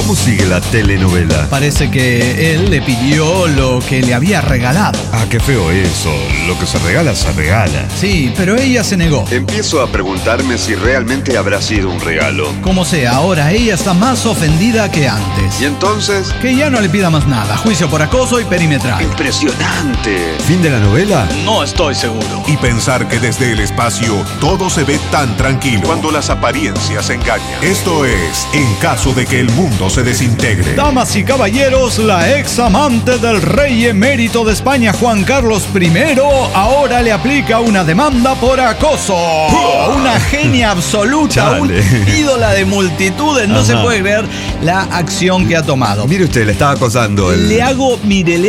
¿Cómo sigue la telenovela? Parece que él le pidió lo que le había regalado. Ah, qué feo eso. Lo que se regala, se regala. Sí, pero ella se negó. Empiezo a preguntarme si realmente habrá sido un regalo. Como sea, ahora ella está más ofendida que antes. ¿Y entonces? Que ya no le pida más nada. Juicio por acoso y perimetral. ¡Impresionante! ¿Fin de la novela? No estoy seguro. Y pensar que desde el espacio todo se ve tan tranquilo cuando las apariencias engañan. Esto es En caso de que el mundo se desintegre. Damas y caballeros, la ex amante del rey emérito de España, Juan Carlos I, ahora le aplica una demanda por acoso. Una genia absoluta, Chale. un ídola de multitudes. No se puede creer la acción que ha tomado. Mire usted, le estaba acosando el... Le hago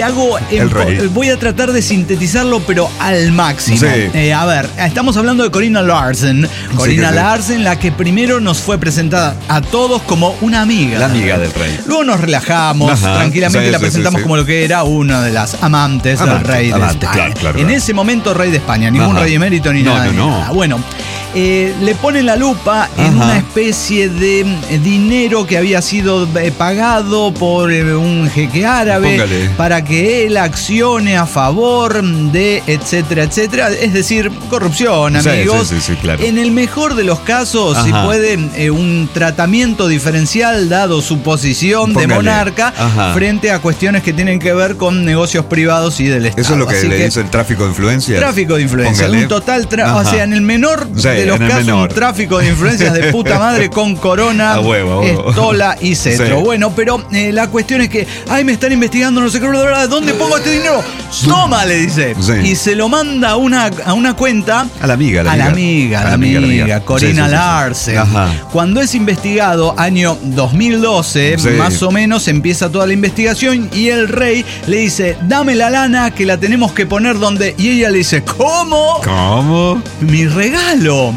El rey. voy a tratar de sintetizarlo, pero al máximo. Sí. A ver, estamos hablando de Corina Larsen. Corina sí. Larsen, la que primero nos fue presentada a todos como una amiga. La amiga del rey. Luego nos relajamos, Ajá, tranquilamente sí, la sí, presentamos sí. como lo que era una de las amantes del rey de España. Claro. En ese momento, rey de España, ningún Ajá. rey emérito ni No, nada. no, ni no. nada. Bueno. Le ponen la lupa en Ajá. una especie de dinero que había sido pagado por un jeque árabe. Póngale. Para que él accione a favor de etcétera, etcétera. Es decir, corrupción, Sí, amigos. sí, claro. En el mejor de los casos, si Ajá. puede, un tratamiento diferencial dado su posición de Póngale. monarca Ajá. frente a cuestiones que tienen que ver con negocios privados y del Estado. ¿Eso es lo que Así le dice el tráfico de influencias? Tráfico de influencias, Póngale. un total, o Ajá. sea, en el menor Sí, de los en el casos, menor. un tráfico de influencias de puta madre con Corona, A huevo. Estola y Cetro. Sí. Bueno, pero la cuestión es que, ay, me están investigando, no sé qué, ¿dónde pongo este dinero? Toma, le dice. Sí. Y se lo manda a una cuenta. A la amiga, A la amiga, Corina Sí. Larsen. Ajá. Cuando es investigado, año 2012, Sí. más o menos, empieza toda la investigación y el rey le dice, dame la lana que la tenemos que poner donde... Y ella le dice, ¿cómo? ¿Cómo? Mi regalo.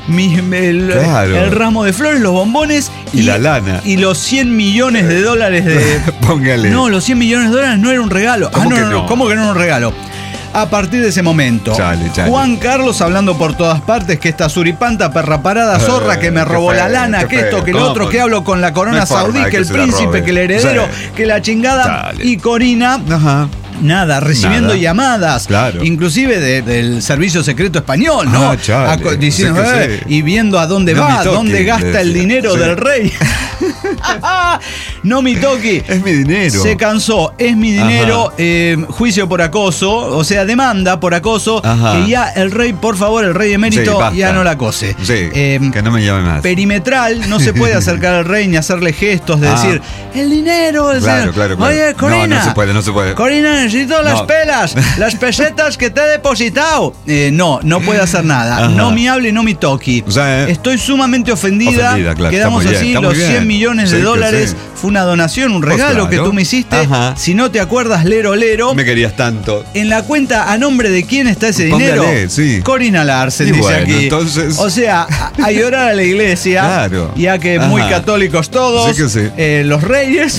Claro. El ramo de flores, los bombones Y la lana. Y los 100 millones de dólares de... Póngale. No, los 100 millones de dólares no era un regalo. ¿Cómo que no? no? ¿Cómo que no era un regalo? A partir de ese momento, Chale. Juan Carlos hablando por todas partes que esta suripanta, perra parada, zorra, que me qué robó la feo, lana, qué que esto, feo. que lo ¿Cómo? otro, que hablo con la corona No hay forma saudí, de que que el se la príncipe, robe. que el heredero, Sí. que la chingada. Chale. Y Corina... Ajá. Nada, recibiendo Nada. llamadas, Claro. inclusive del servicio secreto español, ¿no? Ah, chale. Diciendo, Sí que sí. y viendo a dónde No va, me toque, dónde gasta le el decía. dinero Sí. del rey. No me toque. Es mi dinero. Se cansó, es mi dinero, juicio por acoso, o sea, demanda por acoso, Ajá. que ya el rey, por favor, el rey emérito, Sí, basta. ya no la acose. Sí, que no me llame más. Perimetral, no se puede acercar al rey ni hacerle gestos de decir, el dinero, Claro. oye, Corina. No se puede. Corina, necesito las No. pelas, las pesetas que te he depositado. No puede hacer nada. Ajá. No me hable, no me toque. O sea, Estoy sumamente ofendida. claro, Quedamos está muy así, bien, está los muy 100 bien. millones de Sí, que dólares sí. fue una donación, un regalo claro. que tú me hiciste. Ajá. Si no te acuerdas, lero. Me querías tanto. En la cuenta, ¿a nombre de quién está ese Póngale, dinero? sí. Corina Larsen, Y dice bueno, aquí. entonces- O sea, a llorar a la iglesia. Claro. Ya que Ajá. muy católicos todos. Sí que sí. Los reyes.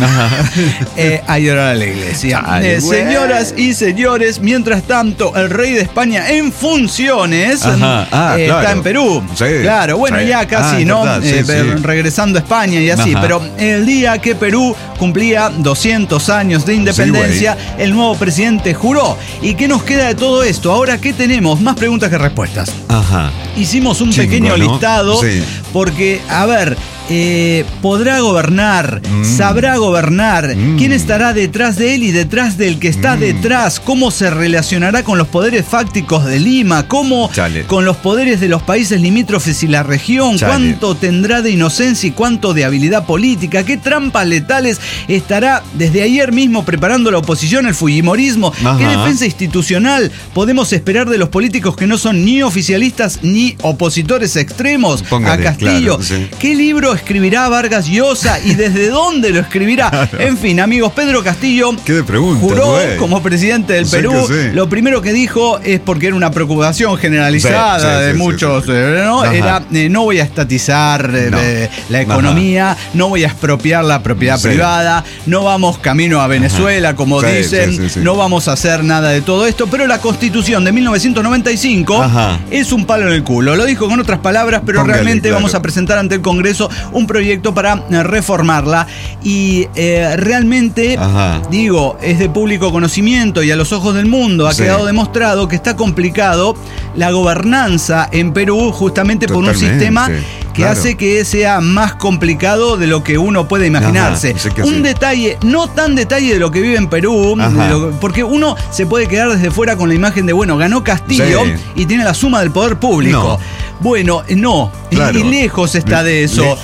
A llorar a la iglesia. Chale, güey. Señoras y señores, mientras tanto, el rey de España en funciones Ajá. está Claro. en Perú. Sí. Claro, bueno, Sí. ya casi, ¿no? Verdad, sí, sí. Regresando a España y así. Ajá. Pero el día que Perú cumplía 200 años de independencia, el nuevo presidente juró. ¿Y qué nos queda de todo esto? Ahora, ¿qué tenemos? Más preguntas que respuestas. Ajá. Hicimos un Chingo, pequeño ¿no? listado Sí. porque, a ver, podrá gobernar, sabrá gobernar, quién estará detrás de él y detrás del que está detrás, cómo se relacionará con los poderes fácticos de Lima, cómo Chale. con los poderes de los países limítrofes y la región, Chale. cuánto tendrá de inocencia y cuánto de habilidad política, qué trampas letales estará desde ayer mismo preparando la oposición, el fujimorismo, Ajá. qué defensa institucional podemos esperar de los políticos que no son ni oficialistas ni opositores extremos Póngale, a Castillo. claro, sí. ¿Qué libro escribirá Vargas Llosa y desde dónde lo escribirá? En fin, amigos, Pedro Castillo ¿Qué de preguntas, juró güey? como presidente del Sí Perú. que sí. Lo primero que dijo es porque era una preocupación generalizada Sí, sí, de sí, muchos, sí. ¿no? Ajá. Era no voy a estatizar No. la economía, no voy a expropiar la propiedad Sí. privada, no vamos camino a Venezuela, como Sí, dicen, sí, sí, sí. no vamos a hacer nada de todo esto, pero la Constitución de 1995 Ajá. es un palo en el culo. Lo dijo con otras palabras, pero Póngale, realmente claro. vamos a presentar ante el Congreso un proyecto para reformarla y realmente, digo, es de público conocimiento y a los ojos del mundo ha quedado demostrado que está complicado la gobernanza en Perú justamente por un sistema que hace que sea más complicado de lo que uno puede imaginarse. Un detalle, no tan detalle de lo que vive en Perú, porque uno se puede quedar desde fuera con la imagen de, bueno, ganó Castillo y tiene la suma del poder público. Bueno, no, y lejos está de eso.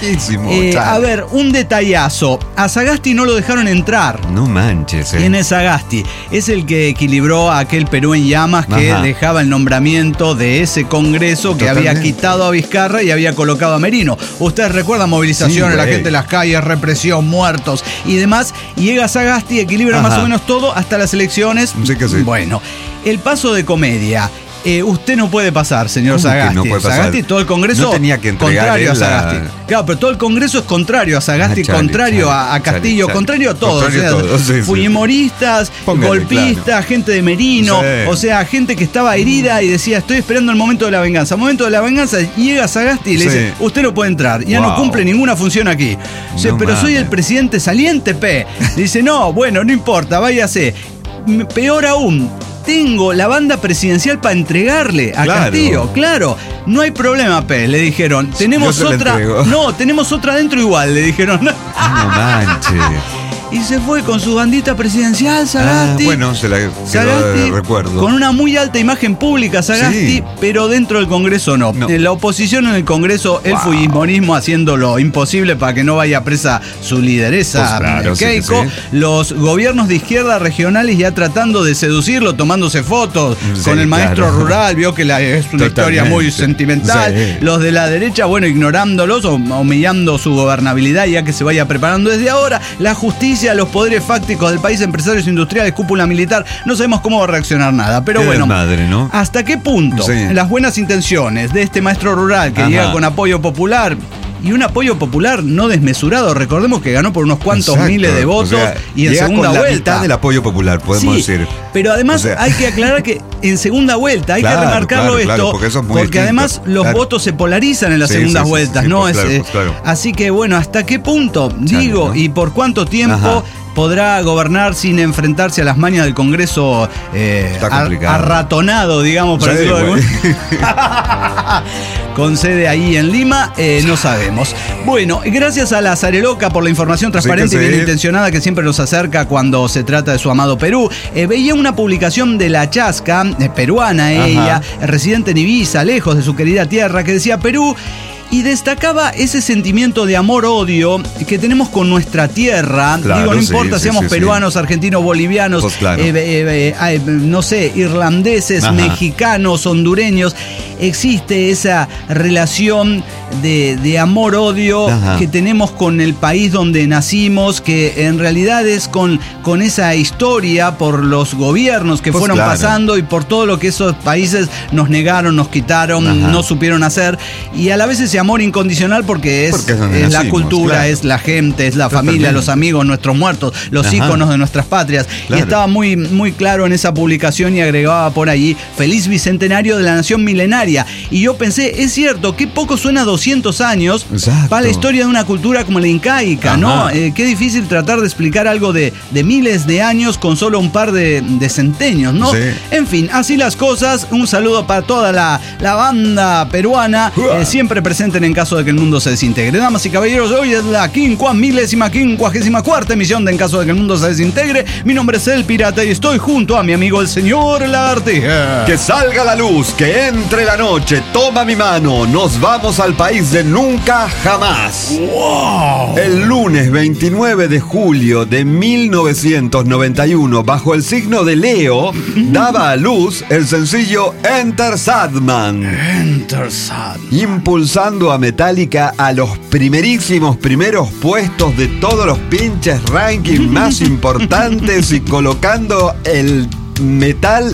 A ver, un detallazo. A Sagasti no lo dejaron entrar. No manches. ¿Quién es Sagasti? Es el que equilibró a aquel Perú en llamas que dejaba el nombramiento de ese congreso que había quitado a Vizcarra y había colocado a Merino. Ustedes recuerdan movilizaciones, la gente en las calles, represión, muertos y demás. Y llega Sagasti, equilibra más o menos todo hasta las elecciones. Bueno, el paso de comedia. Usted no puede pasar, señor Sagasti. No puede pasar? Sagasti, todo el Congreso no tenía que contrario a Sagasti. Claro, pero todo el Congreso es contrario a Sagasti, contrario a Castillo, contrario a todos. Fujimoristas, golpistas, gente de Merino, o sea, gente que estaba herida y decía, estoy esperando el momento de la venganza. Momento de la venganza, llega Sagasti y le dice, usted no puede entrar, ya no cumple ninguna función aquí. Pero soy el presidente saliente, Dice, no, bueno, no importa, váyase. Peor aún, tengo la banda presidencial para entregarle a Castillo. Claro, no hay problema, le dijeron. Tenemos otra. No, tenemos otra dentro igual, le dijeron. No manches. Y se fue con su bandita presidencial, Sagasti. Bueno, se la quedó, recuerdo. Con una muy alta imagen pública, Sagasti, pero dentro del Congreso no. La oposición en el Congreso, el fujimorismo haciendo lo imposible para que no vaya presa su lideresa, Keiko. Los gobiernos de izquierda regionales ya tratando de seducirlo, tomándose fotos con el maestro rural, vio que es una historia muy sentimental. Los de la derecha, bueno, ignorándolos o humillando su gobernabilidad ya que se vaya preparando desde ahora. La justicia, los poderes fácticos del país, empresarios industriales, cúpula militar, no sabemos cómo va a reaccionar nada. Pero bueno, ¿hasta qué punto las buenas intenciones de este maestro rural que llega con apoyo popular? Y un apoyo popular no desmesurado. Recordemos que ganó por unos cuantos miles de votos y en segunda vuelta. La mitad del apoyo popular, podemos decir. Pero además hay que aclarar que en segunda vuelta, hay que remarcarlo esto, porque además los votos se polarizan en las segundas vueltas, ¿no? Así que bueno, ¿hasta qué punto? Digo, ¿y por cuánto tiempo podrá gobernar sin enfrentarse a las mañas del Congreso arratonado, digamos, por decirlo de algún... con sede ahí en Lima? No sabemos. Bueno, gracias a la Zareloca por la información transparente y bien intencionada que siempre nos acerca cuando se trata de su amado Perú. Veía una publicación de La Chasca, peruana ella, residente en Ibiza, lejos de su querida tierra, que decía Perú, y destacaba ese sentimiento de amor-odio que tenemos con nuestra tierra. Digo, no importa, seamos peruanos, argentinos, bolivianos, no sé, irlandeses, mexicanos, hondureños. Existe esa relación de amor-odio que tenemos con el país donde nacimos, que en realidad es con esa historia por los gobiernos que fueron pasando y por todo lo que esos países nos negaron, nos quitaron, no supieron hacer. Y a la vez ese amor incondicional porque es la cultura, es la gente, es la familia, los amigos, nuestros muertos, los íconos de nuestras patrias. Y estaba muy, muy claro en esa publicación y agregaba por allí: feliz bicentenario de la nación milenaria. Y yo pensé, es cierto, qué poco suena 200 años para la historia de una cultura como la incaica, ¿no? Qué difícil tratar de explicar algo de miles de años con solo un par de centenios, ¿no? En fin, así las cosas. Un saludo para toda la banda peruana, siempre presente en caso de que el mundo se desintegre. Damas y caballeros, hoy es la 54ª emisión de En caso de que el mundo se desintegre. Mi nombre es El Pirata y estoy junto a mi amigo el señor Lagartija. Que salga la luz, que entre la noche, toma mi mano, nos vamos al país de nunca jamás. ¡Wow! El lunes 29 de julio de 1991, bajo el signo de Leo, daba a luz el sencillo Enter Sandman. Enter Sandman. Impulsando a Metallica a los primeros puestos de todos los pinches rankings más importantes y colocando el metal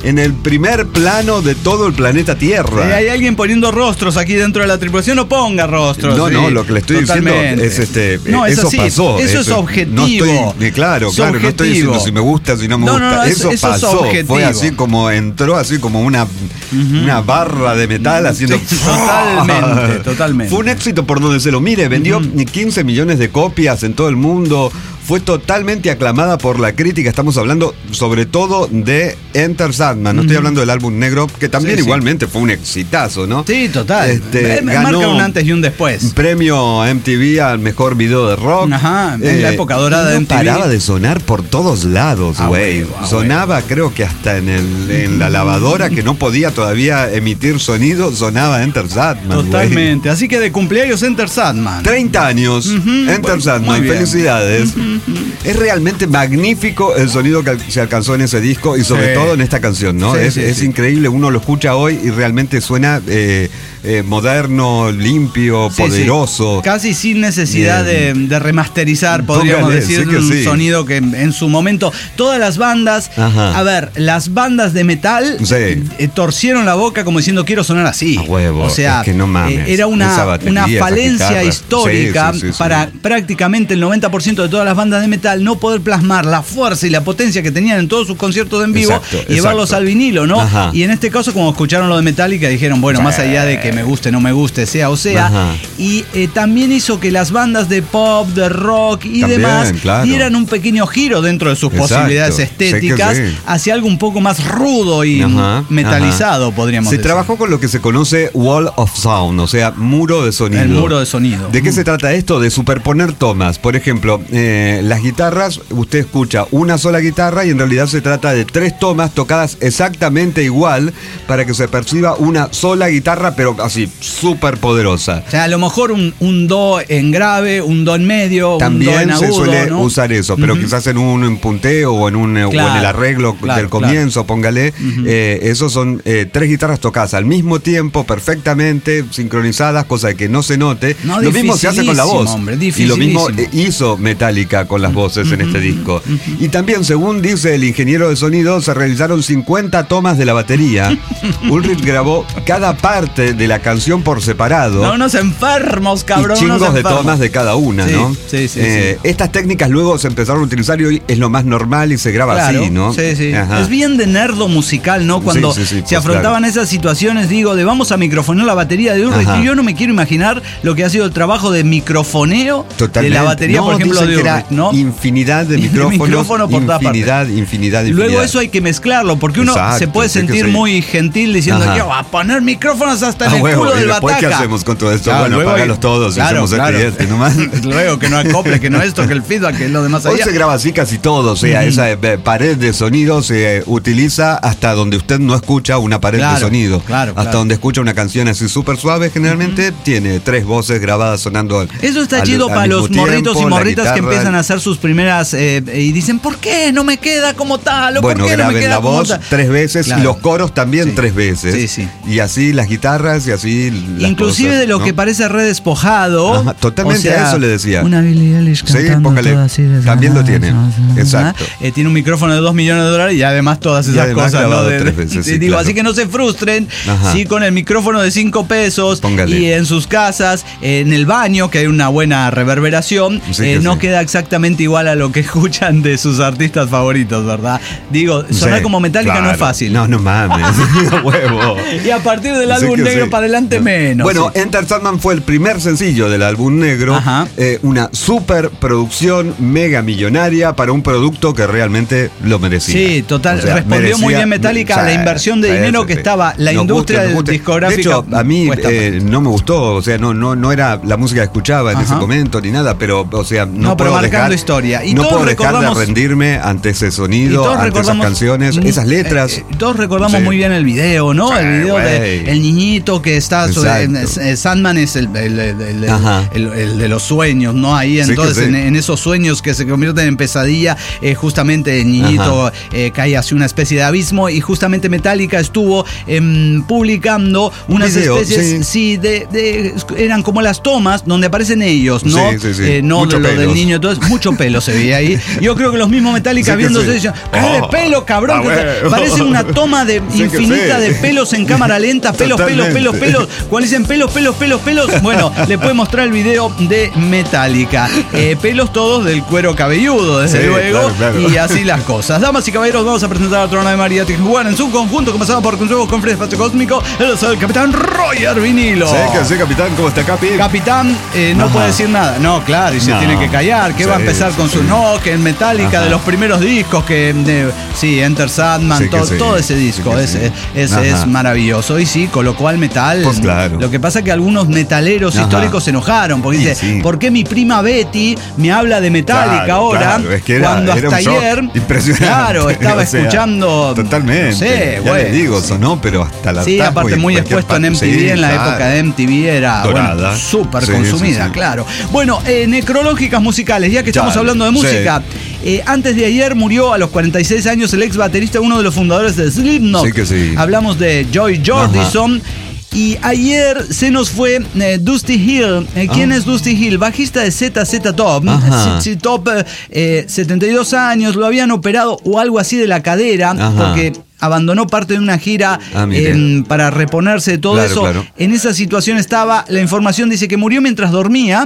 en el primer plano de todo el planeta Tierra. Hay alguien poniendo rostros aquí dentro de la tripulación, no ponga rostros. No, lo que le estoy totalmente diciendo es no, eso así, pasó. Eso es objetivo. No estoy, claro, no estoy diciendo si me gusta, si no me gusta. Eso pasó. Fue así como entró, así como una barra de metal haciendo. Sí, totalmente. Fue un éxito por donde se lo mire. Vendió 15 millones de copias en todo el mundo. Fue totalmente aclamada por la crítica. Estamos hablando sobre todo de Enter Sandman. No estoy hablando del álbum negro, que también igualmente fue un exitazo, ¿no? Sí, total. Ganó marca un antes y un después. Premio MTV al mejor video de rock. Ajá, en la época dorada de MTV. Paraba de sonar por todos lados, güey. Sonaba, creo que hasta en la lavadora, que no podía todavía emitir sonido, sonaba Enter Sandman. Totalmente. Así que de cumpleaños Enter Sandman. 30 años. Enter Sandman. Felicidades. Es realmente magnífico el sonido que se alcanzó en ese disco y sobre todo en esta canción, ¿no? Es increíble, uno lo escucha hoy y realmente suena moderno, limpio, poderoso. Casi sin necesidad de remasterizar, podríamos decir, un sonido que en su momento todas las bandas, a ver, las bandas de metal torcieron la boca como diciendo quiero sonar así. A huevo, o sea, es que no mames, era una falencia histórica para prácticamente el 90% de todas las bandas de metal no poder plasmar la fuerza y la potencia que tenían en todos sus conciertos en vivo y llevarlos al vinilo, ¿no? Y en este caso, como escucharon lo de Metallica, dijeron, bueno, más allá de que me guste, no me guste, sea o sea, y también hizo que las bandas de pop, de rock y demás dieran un pequeño giro dentro de sus posibilidades estéticas hacia algo un poco más rudo y metalizado, podríamos decir. Se trabajó con lo que se conoce Wall of Sound, o sea, muro de sonido. El muro de sonido. ¿De qué se trata esto? De superponer tomas. Por ejemplo, las guitarras, usted escucha una sola guitarra y en realidad se trata de 3 tomas tocadas exactamente igual para que se perciba una sola guitarra, pero así, súper poderosa. O sea, a lo mejor un do en grave, un do en medio, también un do en agudo, se suele ¿no? usar eso, pero quizás en un punteo o en el arreglo del comienzo, póngale. Esos son 3 guitarras tocadas al mismo tiempo, perfectamente sincronizadas, cosa de que no se note. No, lo mismo se hace con la voz. Hombre, y lo mismo hizo Metallica con las voces en este disco. Y también, según dice el ingeniero de sonido, se realizaron 50 tomas de la batería. Ulrich grabó cada parte de la canción por separado. No nos enfermos, cabrón. Y chingos de tomas de cada una, ¿no? Sí. Estas técnicas luego se empezaron a utilizar y hoy es lo más normal y se graba así, ¿no? Sí. Es bien de nerdo musical, ¿no? Cuando se afrontaban esas situaciones, digo, de vamos a microfonear la batería de Ulrich. Y yo no me quiero imaginar lo que ha sido el trabajo de microfoneo de la batería, por ejemplo, de Ulrich, ¿no? Infinidad de micrófonos, infinidad. Luego eso hay que mezclarlo, porque uno se puede sentir muy gentil diciendo que va a poner micrófonos hasta en el culo del bataca. ¿Qué hacemos con todo esto? Bueno, apágalos todos y hacemos este nomás. Luego que no acople, que no esto, que el feedback, que es lo demás allá. Hoy se graba así casi todo, o sea, esa pared de sonido se utiliza hasta donde usted no escucha una pared de sonido. Hasta donde escucha una canción así súper suave, generalmente tiene 3 voces grabadas sonando. Eso está chido para los morritos y morritas que empiezan a hacer sus primeras y dicen, ¿por qué no me queda como tal? ¿O bueno, por qué graben no me queda la voz 3 veces y los coros también 3 veces. Y así las guitarras y así las inclusive cosas, de lo que parece re despojado. Totalmente, o sea, a eso le decía. Una Billie Eilish cantando póngale, todo así también lo tiene. Exacto. Tiene un micrófono de $2 millones y además todas esas cosas, ¿no? 3 veces, digo, así que no se frustren. Sí, con el micrófono de $5 póngale. Y en sus casas, en el baño, que hay una buena reverberación, no queda exactamente igual a lo que escuchan de sus artistas favoritos, ¿verdad? Digo, sonar como Metallica no es fácil. No mames. Huevo. Y a partir del álbum negro para adelante menos. Bueno, Enter Sandman fue el primer sencillo del álbum negro. Una super producción mega millonaria para un producto que realmente lo merecía. Sí, total. O sea, respondió muy bien Metallica a la inversión de dinero que estaba la industria discográfica. De hecho, a mí no me gustó, o sea, no era la música que escuchaba en ese momento ni nada, pero, o sea, no pero puedo marcando dejar, historia. Y no todos puedo dejar de rendirme ante ese sonido, ante esas canciones, esas letras. Todos recordamos muy bien el video, ¿no? El video de el niñito que está Sandman es el de los sueños, ¿no? Ahí entonces en esos sueños que se convierten en pesadilla, justamente el niñito cae hacia una especie de abismo y justamente Metallica estuvo publicando unas especies eran como las tomas donde aparecen ellos, ¿no? No de lo del niño, entonces mucho pelo. pelo se veía ahí. Yo creo que los mismos Metallica viéndose decían, ¡qué de pelo, cabrón! Parece una toma infinita de pelos en cámara lenta, pelos. Cuando dicen pelos. Bueno, le puede mostrar el video de Metallica. Pelos todos del cuero cabelludo, desde luego. Claro. Y así las cosas. Damas y caballeros, vamos a presentar a otra nave María Tijuana en su conjunto, comenzado por Consejos con Fred Espacio Cósmico. Él es el Capitán Roger Vinilo. Sí, capitán, ¿cómo está, Capi? Capitán no puede decir nada. No, claro, y se tiene que callar. Que va a empezar con su no, que en Metallica de los primeros discos, que Enter Sandman, todo ese disco. Es maravilloso. Y sí, colocó al metal. Pues claro. Lo que pasa es que algunos metaleros históricos se enojaron porque dice, ¿por qué mi prima Betty me habla de Metallica ahora? Claro, es que cuando hasta ayer impresionante. Claro, estaba escuchando. Totalmente. No sé, ya le digo, sonó, pero hasta la sí, aparte muy expuesto en MTV, en la época de MTV era súper consumida, claro. Bueno, necrológicas musicales, ya que estamos hablando de música. Antes de ayer murió a los 46 años el ex baterista, uno de los fundadores de Slipknot. Hablamos de Joy Jordison. Y ayer se nos fue Dusty Hill. ¿Quién es Dusty Hill? Bajista de ZZ Top. ZZ Top, 72 años, lo habían operado o algo así de la cadera, porque abandonó parte de una gira para reponerse de todo eso. Claro. En esa situación estaba. La información dice que murió mientras dormía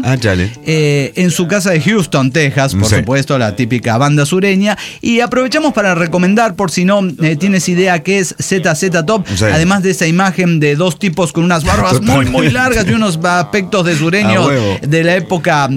en su casa de Houston, Texas, por supuesto, la típica banda sureña. Y aprovechamos para recomendar, por si no tienes idea qué es ZZ Top, además de esa imagen de dos tipos con unas barbas muy largas y unos aspectos de sureños de la época,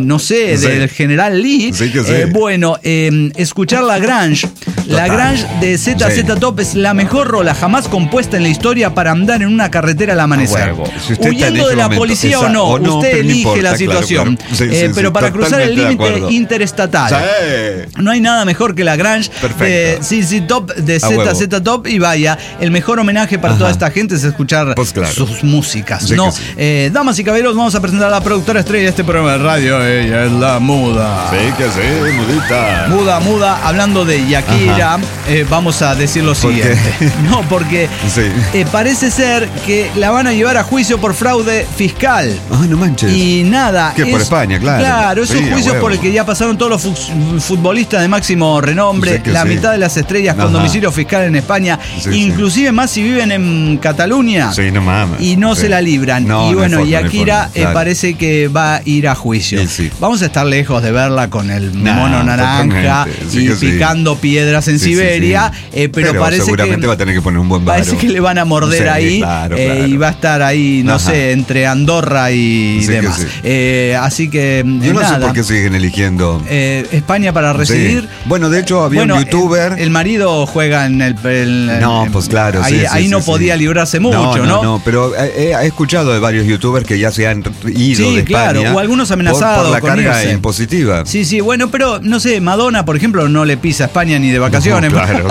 del general Lee. Bueno, escuchar la grunge. La grunge de ZZ Top es la mejor rola jamás compuesta en la historia para andar en una carretera al amanecer. Huyendo de la policía o no, usted elige la situación. Pero para cruzar el límite interestatal. No hay nada mejor que la grunge de ZZ Top, de ZZ Top, y vaya, el mejor homenaje para toda esta gente es escuchar sus músicas. Damas y caballeros, vamos a presentar a la productora estrella de este programa de radio. Ella es la Muda. Mudita. Muda, hablando de Shakira, vamos a decir lo siguiente. No, porque parece ser que la van a llevar a juicio por fraude fiscal. Ay, no manches. Y nada. Que por España, claro. Claro, es un juicio por el que ya pasaron todos los futbolistas de máximo renombre, la mitad de las estrellas con domicilio fiscal en España, inclusive más si viven en Cataluña. No mames. Y no se la libran. Y bueno, Shakira parece que va a ir a juicio. Vamos a estar lejos de verla con el mono naranja y picando piedras en Siberia, pero parece seguramente va a tener que poner un buen varo. Parece que le van a morder ahí, y va a estar ahí, no sé, entre Andorra y demás. Así que yo no sé por qué siguen eligiendo España para residir. Bueno, de hecho había un youtuber. El marido juega en el no, pues claro. Ahí no podía librarse mucho, ¿no? No, pero he escuchado de varios youtubers que ya se han ido de España. Claro, o algunos amenazados por la carga impositiva. Sí, bueno, pero no sé, Madonna, por ejemplo, no le pisa a España ni de vacaciones. Claro,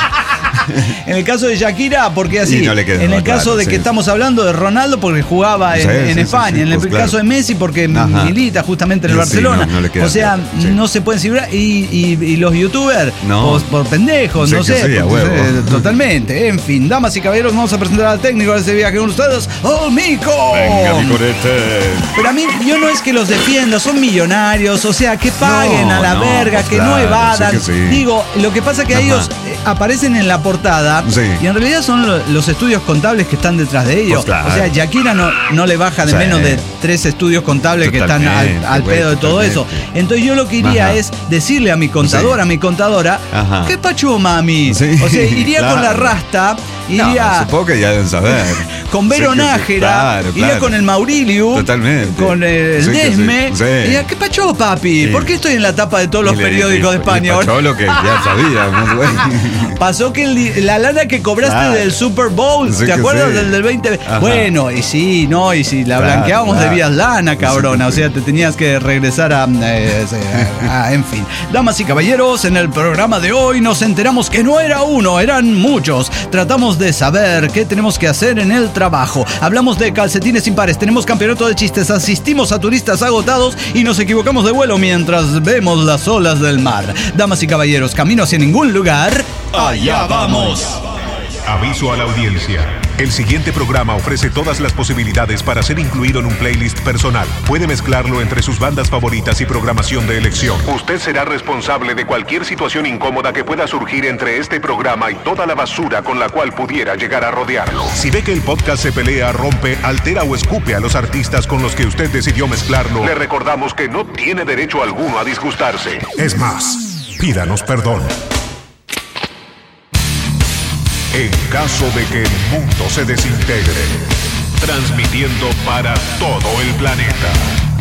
En el caso de Shakira, porque así. No en el caso de que estamos hablando de Ronaldo, porque jugaba en España. En el caso de Messi, porque milita justamente en el Barcelona. O sea, no se pueden librar. Y los youtubers, por pendejos, no sé. Totalmente. En fin, damas y caballeros, vamos a presentar al técnico de este viaje con ustedes. ¡Oh, Mico! Venga, Micorete. Pero a mí, yo no es que los defienda, son millonarios. O sea, que paguen a la verga, que no evadan. Digo, lo que pasa es que ellos aparecen en la portada y en realidad son los estudios contables que están detrás de ellos. O sea, Shakira no le baja de menos de 3 estudios contables que están al pedo de todo eso. Entonces yo lo que iría es decirle a mi contadora, ¿qué pacho, mami? O sea, iría con la rasta, iría supongo que ya deben saber. Con Vero Nájera, iría con el Maurilio, con el Desme, iría, ¿qué pacho, papi? ¿Por qué estoy en la tapa de todos los periódicos de España ahora? Pacho, lo que ya sabía. Pasó que la lana que cobraste del Super Bowl, ¿te acuerdas del 20? Bueno, y si la blanqueábamos debías lana, cabrona. O sea, te tenías que regresar en fin. Damas y caballeros, en el programa de hoy nos enteramos que no era uno, eran muchos. Tratamos de saber qué tenemos que hacer en el trabajo. Hablamos de calcetines impares, tenemos campeonato de chistes, asistimos a turistas agotados y nos equivocamos de vuelo mientras vemos las olas del mar. Damas y caballeros, camino hacia ningún lugar. ¡Allá vamos! Aviso a la audiencia. El siguiente programa ofrece todas las posibilidades para ser incluido en un playlist personal. Puede mezclarlo entre sus bandas favoritas y programación de elección. Usted será responsable de cualquier situación incómoda que pueda surgir entre este programa y toda la basura con la cual pudiera llegar a rodearlo. Si ve que el podcast se pelea, rompe, altera o escupe a los artistas con los que usted decidió mezclarlo, le recordamos que no tiene derecho alguno a disgustarse. Es más, pídanos perdón. En caso de que el mundo se desintegre, transmitiendo para todo el planeta.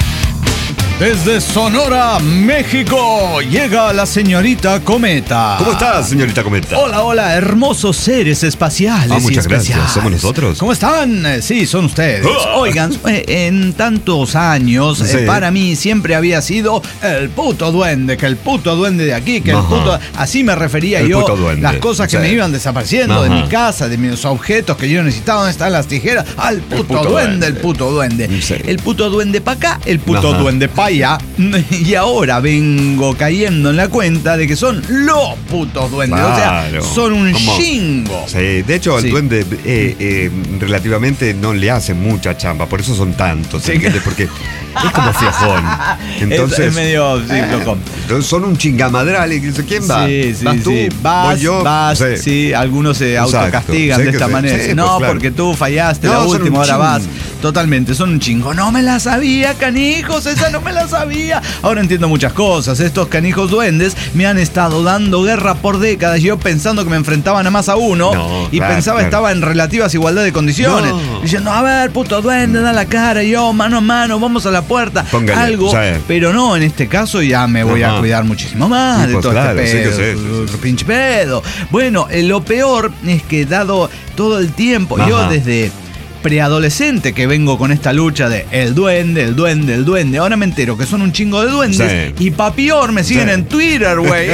Desde Sonora, México, llega la señorita Cometa. ¿Cómo estás, señorita Cometa? Hola, hola, hermosos seres espaciales. Muchas gracias. ¿Somos nosotros? ¿Cómo están? Sí, son ustedes. Oigan, en tantos años, Sí. Para mí siempre había sido el puto duende, que el puto duende de aquí, que el puto... Así me refería El yo. puto duende. Las cosas que Sí. me iban desapareciendo de Ajá. mi casa, de mis objetos que yo necesitaba, ¿dónde están las tijeras? Al puto duende, el puto duende. Sí. El puto duende para acá, el puto Ajá. duende para allá. Y ahora vengo cayendo en la cuenta de que son los putos duendes. Claro. O sea, son un ¿Cómo? chingo. Sí, de hecho, Sí. el duende relativamente no le hace mucha chamba, por eso son tantos, Sí. ¿entiendes? Porque es como flojón. Entonces, es medio flojón. entonces son un chingamadral y dice, ¿quién va? Sí, sí, ¿Vas tú? sí. ¿Voy yo? Vas, Sí. sí, algunos se Exacto. autocastigan Sí de que esta sí. manera. Sí, No, pues, claro. porque tú fallaste No, la son última, un ahora vas. chingo. Totalmente, son un chingo. No me la sabía, canijos, esa no me la sabía. Ahora entiendo muchas cosas. Estos canijos duendes me han estado dando guerra por décadas. Yo pensando que me enfrentaban a más a uno No, y claro, pensaba claro. estaba en relativas igualdad de condiciones. No. Diciendo, a ver, puto duende, da la cara, yo, mano a mano, vamos a la puerta. Póngale, algo. sí. Pero no, en este caso ya me voy a Ajá. cuidar muchísimo más Sí, de pues todo claro, sí este que pedo. sí, sí. Pinche pedo. Bueno, lo peor es que dado todo el tiempo, yo Ajá. desde preadolescente que vengo con esta lucha de el duende, el duende, el duende. Ahora me entero que son un chingo de duendes Sí. y papior me siguen Sí. en Twitter, güey.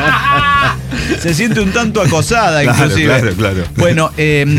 Se siente un tanto acosada, Claro, inclusive. claro. Bueno,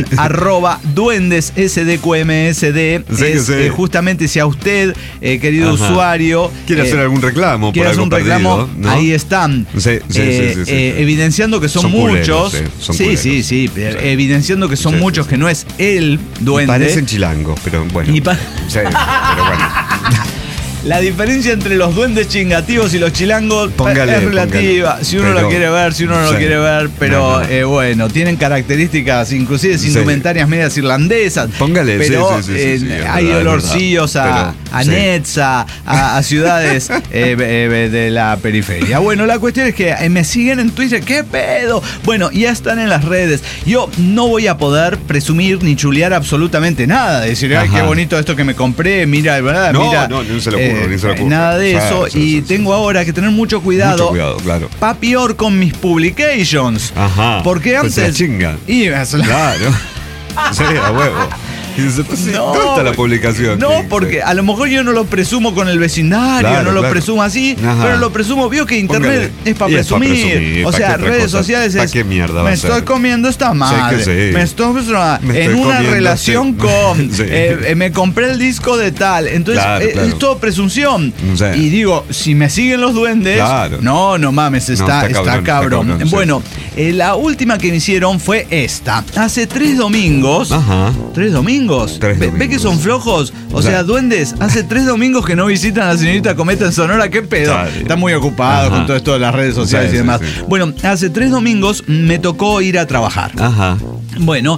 @duendes SDQMSD Sí, es sí. justamente si a usted, querido Ajá. usuario, ¿Quiere hacer algún reclamo quiere por hacer algo un reclamo, perdido, ¿no? ahí están. Sí, sí. Evidenciando que son Son culeros, muchos. sí, son Sí, culeros. sí. Evidenciando que son Sí, muchos, sí. que no es el duende. Parecen chilangos, pero bueno. Y pa- Sí, pero bueno. La diferencia entre los duendes chingativos y los chilangos Póngale, es relativa. póngale. Si uno Pero- lo quiere ver, si uno no lo Sí. quiere ver. Pero Ajá. bueno, tienen características, inclusive Sí. indumentarias medias irlandesas. Póngale, pero sí, es hay verdad, olorcillos es verdad. a Pero, sí. Netza, a ciudades de la periferia. Bueno, la cuestión es que me siguen en Twitter. ¿Qué pedo? Bueno, ya están en las redes. Yo no voy a poder presumir ni chulear absolutamente nada. Decir, ay, Ajá. qué bonito esto que me compré. Mira, ¿verdad? No, mira, no, ni se le ocurre, ni se le ocurre. Nada de Sí, eso. sí, Y sí, tengo ahora que tener mucho cuidado. Mucho cuidado, claro. Papior con mis publications. Ajá. Porque Pues antes. se la chingan. Y Claro. Sí, a huevo. Y dice, pues, sí, ¿dónde está la publicación? No, Sí, porque sí. a lo mejor yo no lo presumo con el vecindario, Claro, no lo claro. presumo así, Ajá. pero lo presumo. Vio que internet Póngale. es para Y es pa' presumir. presumir, O ¿pa' sea, qué otra redes cosa? sociales ¿Pa' es. qué mierda va me a estoy ser? comiendo esta madre. que sí. Me estoy Me en estoy una comiendo, relación sí. con. Sí. Me compré el disco de tal. Entonces, Claro, claro. es todo presunción. Sí. Y digo, si me siguen los duendes. Claro. No mames, está cabrón. sí. Bueno, la última que me hicieron fue esta. Hace 3 domingos. Ajá. 3 domingos. Tres ¿Ve domingos. que son flojos? O sea, Claro. duendes, hace 3 domingos que no visitan a la señorita Cometa en Sonora. ¿Qué pedo? Claro. Está muy ocupado Ajá. con todo esto de las redes sociales Sí, y sí, demás. sí. Bueno, hace 3 domingos me tocó ir a trabajar. Ajá. Bueno,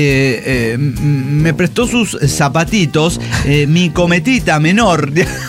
me prestó sus zapatitos, mi cometita menor.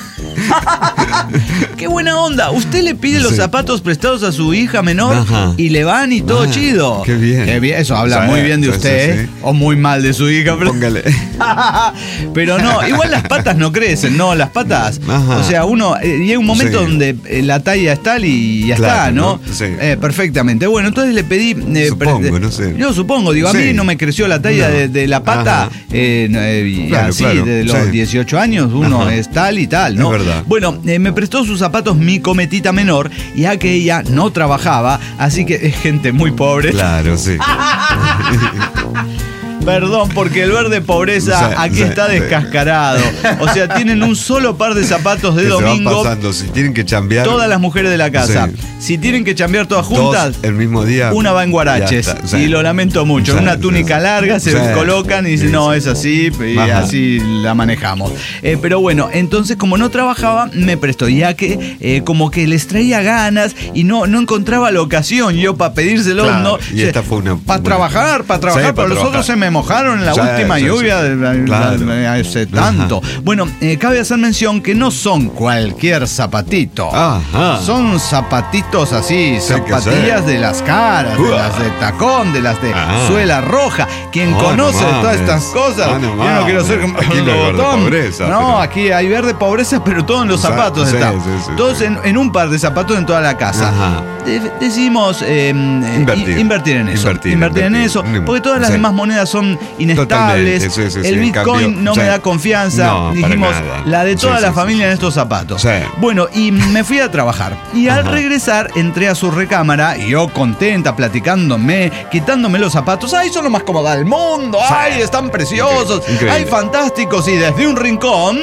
Qué buena onda. Usted le pide los Sí. zapatos prestados a su hija menor Ajá. y le van y todo Ah, chido. qué bien. Eso habla Sí, muy bien de sí, usted, sí, ¿eh? sí. O muy mal de su hija. Pero... Póngale. Pero no, igual las patas no crecen, ¿no? Las patas. Ajá. O sea, uno. Llega un momento Sí. donde la talla es tal y ya Claro, está, ¿no? ¿no? Sí. Perfectamente. Bueno, entonces le pedí. Supongo, no sé. Yo supongo, digo, a Sí. mí no me creció la talla No. de la pata. Ajá. Y Claro, así, claro. de los Sí. 18 años, uno Ajá. es tal y tal, ¿no? Es verdad. Bueno, me prestó sus zapatos mi cometita menor, ya que ella no trabajaba, así que es gente muy pobre. Claro, sí. Perdón, porque el verde pobreza aquí está descascarado. O sea, tienen un solo par de zapatos de que domingo. Se van pasando. Si tienen que chambear. Todas las mujeres de la casa. Si tienen que chambear todas juntas. El mismo día. Una va en guaraches. Y lo lamento mucho. En una túnica larga se colocan y dicen, no, es así. Y así la manejamos. Pero bueno, entonces como no trabajaba, me prestó. Ya que como que les traía ganas y no encontraba la ocasión yo para pedírselo. No, y esta fue una. Para trabajar. Pero los otros se me mojaron en la última lluvia hace tanto. Bueno, cabe hacer mención que no son cualquier zapatito. Son zapatitos así, zapatillas de las caras, de las de tacón, de las de suela roja. Quien conoce todas estas cosas, yo no quiero ser como aquí pobreza. No, aquí hay verde pobreza, pero todo en los zapatos está. Todos en un par de zapatos en toda la casa. Decidimos invertir en eso. Invertir en eso, porque todas las demás monedas son inestables. El Bitcoin no me da confianza. Dijimos, la de toda la familia en estos zapatos. Bueno, y me fui a trabajar. Y al regresar, entré a su recámara y yo contenta, platicándome, quitándome los zapatos. ¡Ay, son lo más cómodo del mundo! ¡Ay, están preciosos! Increíble. ¡Ay, fantásticos! Y desde un rincón...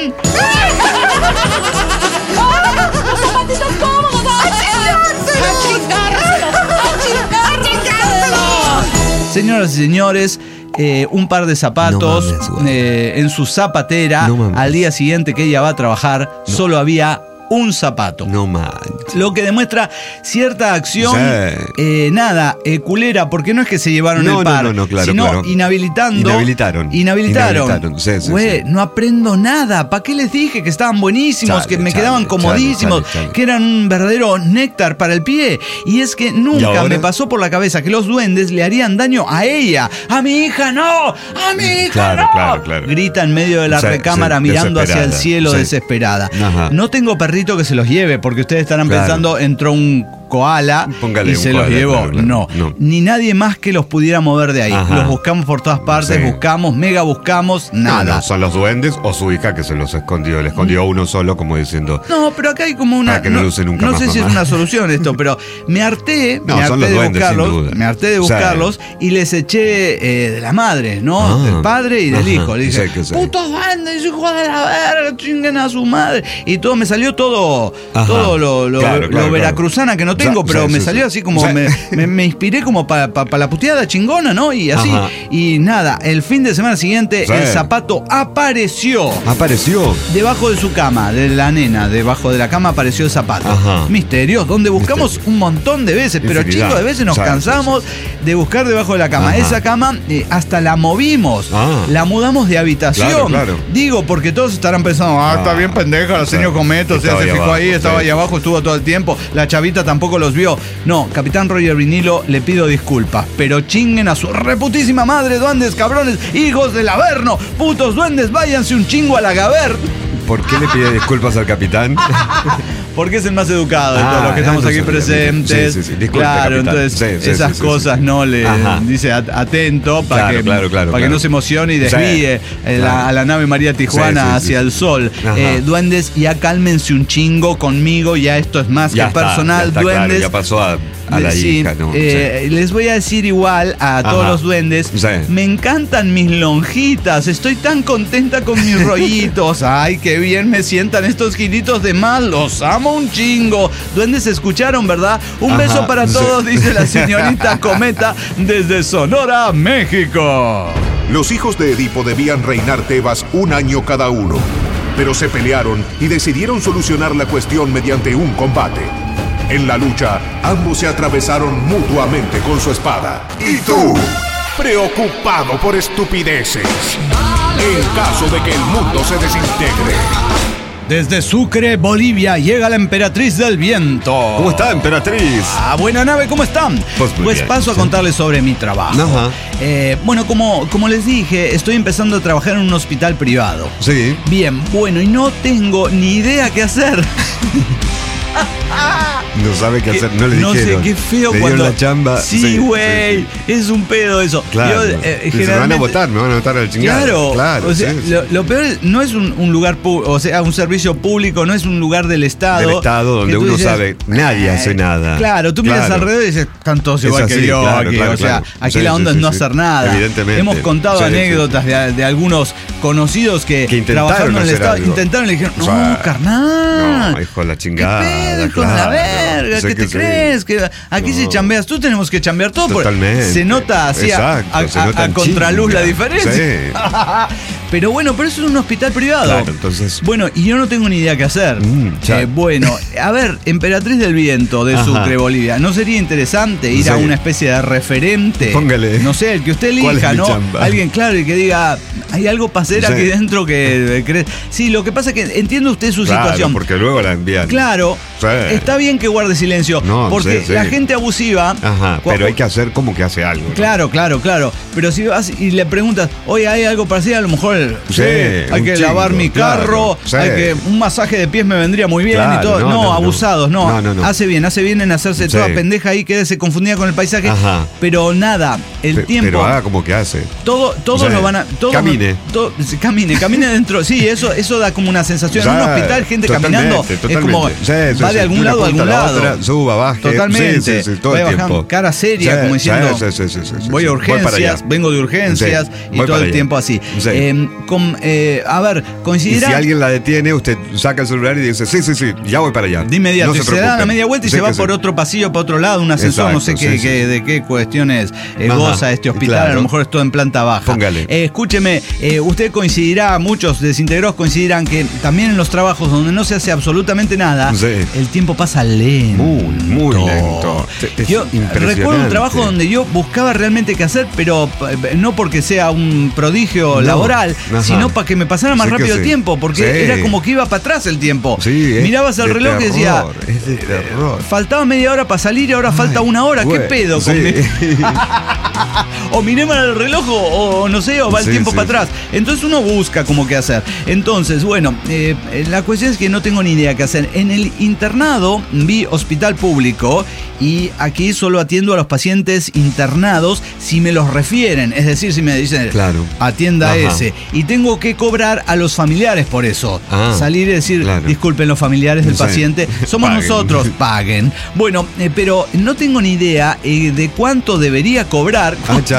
¡Los zapatitos cómodos! Señoras y señores, un par de zapatos en su zapatera. Al día siguiente que ella va a trabajar, solo había un zapato. No manches. Lo que demuestra cierta acción, culera, porque no es que se llevaron el par, sino inhabilitaron. Güey, no aprendo nada. ¿Para qué les dije que estaban buenísimos, que me quedaban comodísimos, que eran un verdadero néctar para el pie? Y es que nunca me pasó por la cabeza que los duendes le harían daño a ella. ¡A mi hija no! ¡A mi hija no! Claro. Grita en medio de la recámara mirando hacia el cielo desesperada. No tengo perrito que se los lleve, porque ustedes estarán pensando, entró un koala y se los llevó. No, ni nadie más que los pudiera mover de ahí. Los buscamos por todas partes, buscamos, nada. Son los duendes o su hija que se los escondió. Le escondió uno solo, como diciendo. No, pero acá hay como una. Para que no lo use nunca más. No sé si es una solución esto, pero me harté de buscarlos y les eché de la madre, ¿no? Del padre y del hijo. Le dije, putos duendes, hijo de la verga, chinguen a su madre. Y todo me salió todo lo veracruzana que no tengo, pero me salió así como me inspiré como para la puteada chingona, ¿no? Y así. Y nada, el fin de semana siguiente el zapato apareció debajo de su cama, de la nena. Debajo de la cama apareció el zapato. Misterios, donde buscamos un montón de veces, pero chicos, de veces nos cansamos de buscar debajo de la cama. Esa cama hasta la movimos, la mudamos de habitación. Digo, porque todos estarán pensando, está bien pendeja la señora Cometo, se fijó ahí, estaba ahí abajo, estuvo todo el tiempo, la chavita tampoco los vio. No, Capitán Roger Vinilo, le pido disculpas, pero chinguen a su reputísima madre, duendes, cabrones, hijos del Averno, putos duendes, váyanse un chingo a la Gaber. ¿Por qué le pide disculpas al capitán? Porque es el más educado de todos los que estamos aquí presentes. Disculpe, claro, capitán. Entonces esas cosas no le dice atento para que no se emocione y desvíe a la nave María Tijuana hacia el sol. Duendes, ya cálmense un chingo conmigo, ya esto es más que personal. Duendes, ya pasó a la hija. Les voy a decir igual a todos los duendes, me encantan mis lonjitas, estoy tan contenta con mis rollitos. Ay, qué bien me sientan estos gilitos de más, los amo un chingo. Duendes, escucharon, ¿verdad? Un beso para todos, dice la señorita Cometa desde Sonora, México. Los hijos de Edipo debían reinar Tebas un año cada uno, pero se pelearon y decidieron solucionar la cuestión mediante un combate. En la lucha, ambos se atravesaron mutuamente con su espada. ¿Y tú? Preocupado por estupideces. En caso de que el mundo se desintegre. Desde Sucre, Bolivia, llega la emperatriz del viento. ¿Cómo está, emperatriz? Buena nave, ¿cómo están? Pues paso a contarles sobre mi trabajo. Bueno, como les dije, estoy empezando a trabajar en un hospital privado. Sí. Bien, bueno, y no tengo ni idea qué hacer. No sabe qué hacer, no le dijeron. No sé, qué feo le cuando. la chamba. Sí, güey, es un pedo eso. Claro. Yo, me van a votar al chingado. Claro, o sea, sí. Lo peor es, no es un lugar público, o sea, un servicio público, no es un lugar del Estado. Del Estado donde uno sabe, nadie hace nada. Claro, tú miras alrededor y dices, están todos igual que yo aquí. O sea, aquí la onda es no hacer nada. Evidentemente. Hemos contado anécdotas de algunos conocidos que trabajando en el Estado intentaron y le dijeron, no, carnal. No, hijo de la chingada. ¿Qué pedo, hijo de la verga? ¿Qué te crees? Que aquí si chambeas tú, tenemos que chambear todo. Totalmente. Se nota así a contraluz la diferencia. Pero bueno, pero eso es un hospital privado. Claro, entonces. Bueno, y yo no tengo ni idea qué hacer. Bueno, a ver, Emperatriz del Viento de Sucre, Bolivia. ¿No sería interesante ir a una especie de referente? Póngale. No sé, el que usted elija, ¿no? Alguien, claro, y que diga, hay algo para hacer aquí dentro que. Sí, lo que pasa es que entiendo usted su situación. Porque luego la envían. Claro, está bien que guarde silencio. Porque la gente abusiva. Pero hay que hacer como que hace algo. Claro. Pero si vas y le preguntas, oye, ¿hay algo para hacer? A lo mejor hay que lavar mi carro, hay que un masaje de pies me vendría muy bien y todo. No, abusados, no. Hace bien en hacerse toda pendeja ahí, quédese confundida con el paisaje. Pero nada, el tiempo. Pero haga como que hace. Todos lo van a. Camine. Camine dentro. Sí, eso da como una sensación. En un hospital, gente caminando. Es como va de algún lado a algún lado. Suba, baje. Totalmente. Todo el tiempo. Cara seria, como diciendo. Voy a urgencias, vengo de urgencias y todo el tiempo así. A ver, coincidirá. Y si alguien la detiene, usted saca el celular y dice, sí, ya voy para allá. De inmediato, se da la media vuelta y se va por otro pasillo, para otro lado, un ascensor, no sé de qué cuestiones goza este hospital, a lo mejor es todo en planta baja. Póngale. Escúcheme, usted coincidirá, muchos desintegrados coincidirán que también en los trabajos donde no se hace absolutamente nada, el tiempo pasa lento. Muy lento. Yo recuerdo un trabajo donde yo buscaba realmente qué hacer, pero no porque sea un prodigio laboral, sino para que me pasara más rápido el tiempo, porque era como que iba para atrás el tiempo. Mirabas el reloj y decía, faltaba media hora para salir y ahora falta una hora. ¿Qué pedo? O miré mal el reloj o no sé, o va el tiempo para atrás. Entonces uno busca como qué hacer. Entonces, bueno, la cuestión es que no tengo ni idea qué hacer. En el internado vi hospital público y aquí solo atiendo a los pacientes internados si me los refieren. Es decir, si me dicen, atienda ese. Y tengo que cobrar a los familiares por eso. Salir y decir, disculpen los familiares del paciente, somos nosotros, paguen. Bueno, pero no tengo ni idea de cuánto debería cobrar.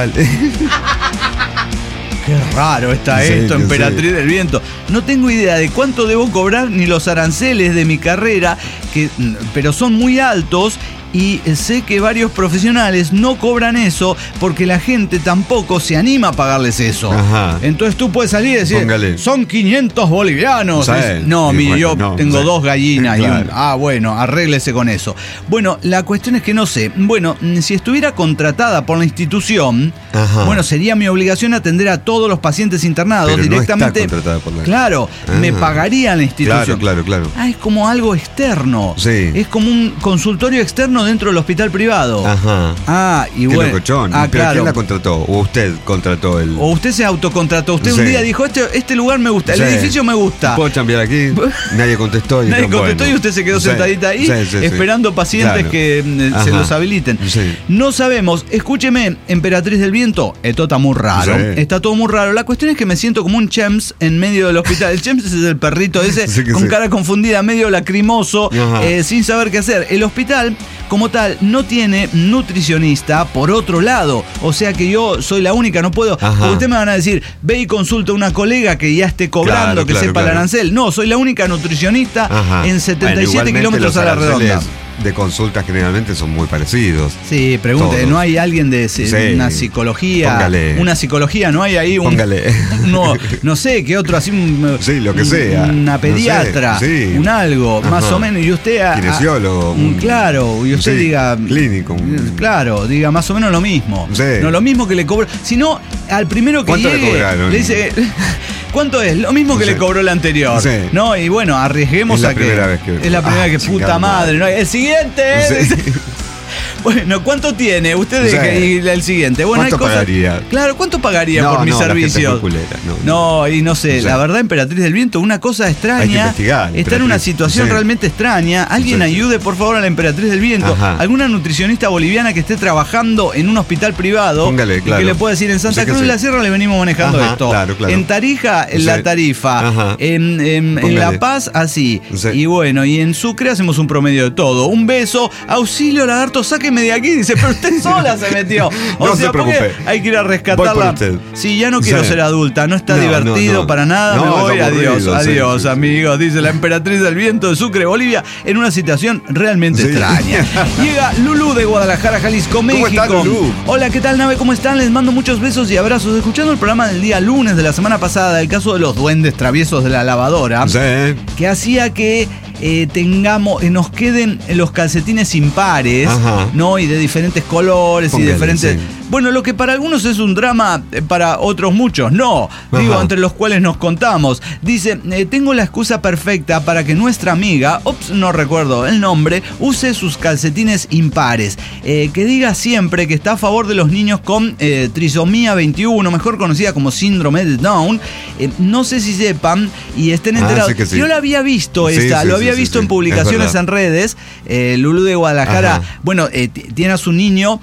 Qué raro está esto, Emperatriz del Viento. No tengo idea de cuánto debo cobrar ni los aranceles de mi carrera, pero son muy altos. Y sé que varios profesionales no cobran eso porque la gente tampoco se anima a pagarles eso. Entonces tú puedes salir y decir, son 500 bolivianos. No, mire, yo tengo 2 gallinas y bueno, arréglese con eso. Bueno, la cuestión es que no sé. Bueno, si estuviera contratada por la institución, bueno, sería mi obligación atender a todos los pacientes internados. Pero directamente. No está contratada por la... Claro, me pagaría la institución. Claro. Es como algo externo. Es como un consultorio externo dentro del hospital privado. Y bueno. Locochón. ¿Pero quién la contrató? ¿O usted contrató el...? O usted se autocontrató. Usted un día dijo, este lugar me gusta, el edificio me gusta. ¿Puedo chambear aquí? Nadie contestó. Y usted se quedó sentadita ahí esperando pacientes que se los habiliten. No sabemos. Escúcheme, Emperatriz del Viento, esto está muy raro. Está todo muy raro. La cuestión es que me siento como un Chems en medio del hospital. El Chems es el perrito ese con cara confundida, medio lacrimoso, sin saber qué hacer. El hospital, como tal, no tiene nutricionista por otro lado. O sea que yo soy la única, no puedo. Ustedes me van a decir, ve y consulta a una colega que ya esté cobrando, que sepa el arancel. No, soy la única nutricionista en 77 kilómetros a la redonda. De consultas generalmente son muy parecidos. Sí, pregunte, todos. ¿No hay alguien de una psicología? Póngale. Una psicología, ¿no hay ahí un... Póngale. No sé, ¿qué otro? Así lo que sea. Una pediatra, un algo, más o menos. Y usted... Kinesiólogo. Claro, y usted diga... Clínico. Claro, diga más o menos lo mismo. No lo mismo que le cobro, sino al primero que ¿cuánto llegue... le cobraron? Le dice... ¿Cuánto es? Lo mismo que le cobró el anterior. No, y bueno, arriesguemos a que... Es la primera vez que puta madre, ¿no? El siguiente. Bueno, ¿cuánto tiene? Usted deje y el siguiente. Bueno, ¿Cuánto pagaría? Claro, ¿cuánto pagaría por mis servicios? No, y no sé, la verdad, Emperatriz del Viento, una cosa extraña. Hay que investigar, está en una situación realmente extraña. Alguien ayude, por favor, a la Emperatriz del Viento. Ajá. Alguna nutricionista boliviana que esté trabajando en un hospital privado. Póngale, claro. Y que le pueda decir, en Santa Cruz de la Sierra le venimos manejando esto. Claro. En Tarija, la tarifa. Ajá. En La Paz, así. Sí. Y bueno, y en Sucre hacemos un promedio de todo. Un beso, auxilio, lagarto, sáqueme de aquí. Dice, pero usted sola se metió. No se preocupe. Hay que ir a rescatarla. Voy por usted. Sí, ya no quiero ser adulta, no está divertido para nada. Me voy, adiós, amigos. Dice la Emperatriz del Viento de Sucre, Bolivia, en una situación realmente extraña. Llega Lulú de Guadalajara, Jalisco, México. ¿Cómo está, Lulú? Hola, ¿qué tal, nave? ¿Cómo están? Les mando muchos besos y abrazos. Escuchando el programa del día lunes de la semana pasada, el caso de los duendes traviesos de la lavadora, que hacía que nos queden los calcetines impares, ¿no? Y de diferentes colores y diferentes. Bueno, lo que para algunos es un drama, para otros muchos no. Digo, entre los cuales nos contamos. Dice, tengo la excusa perfecta para que nuestra amiga, no recuerdo el nombre, use sus calcetines impares. Que diga siempre que está a favor de los niños con trisomía 21, mejor conocida como síndrome de Down. No sé si sepan y estén enterados. Sí. Yo la había visto lo había visto en publicaciones en redes. Lulú de Guadalajara, bueno, tiene a su niño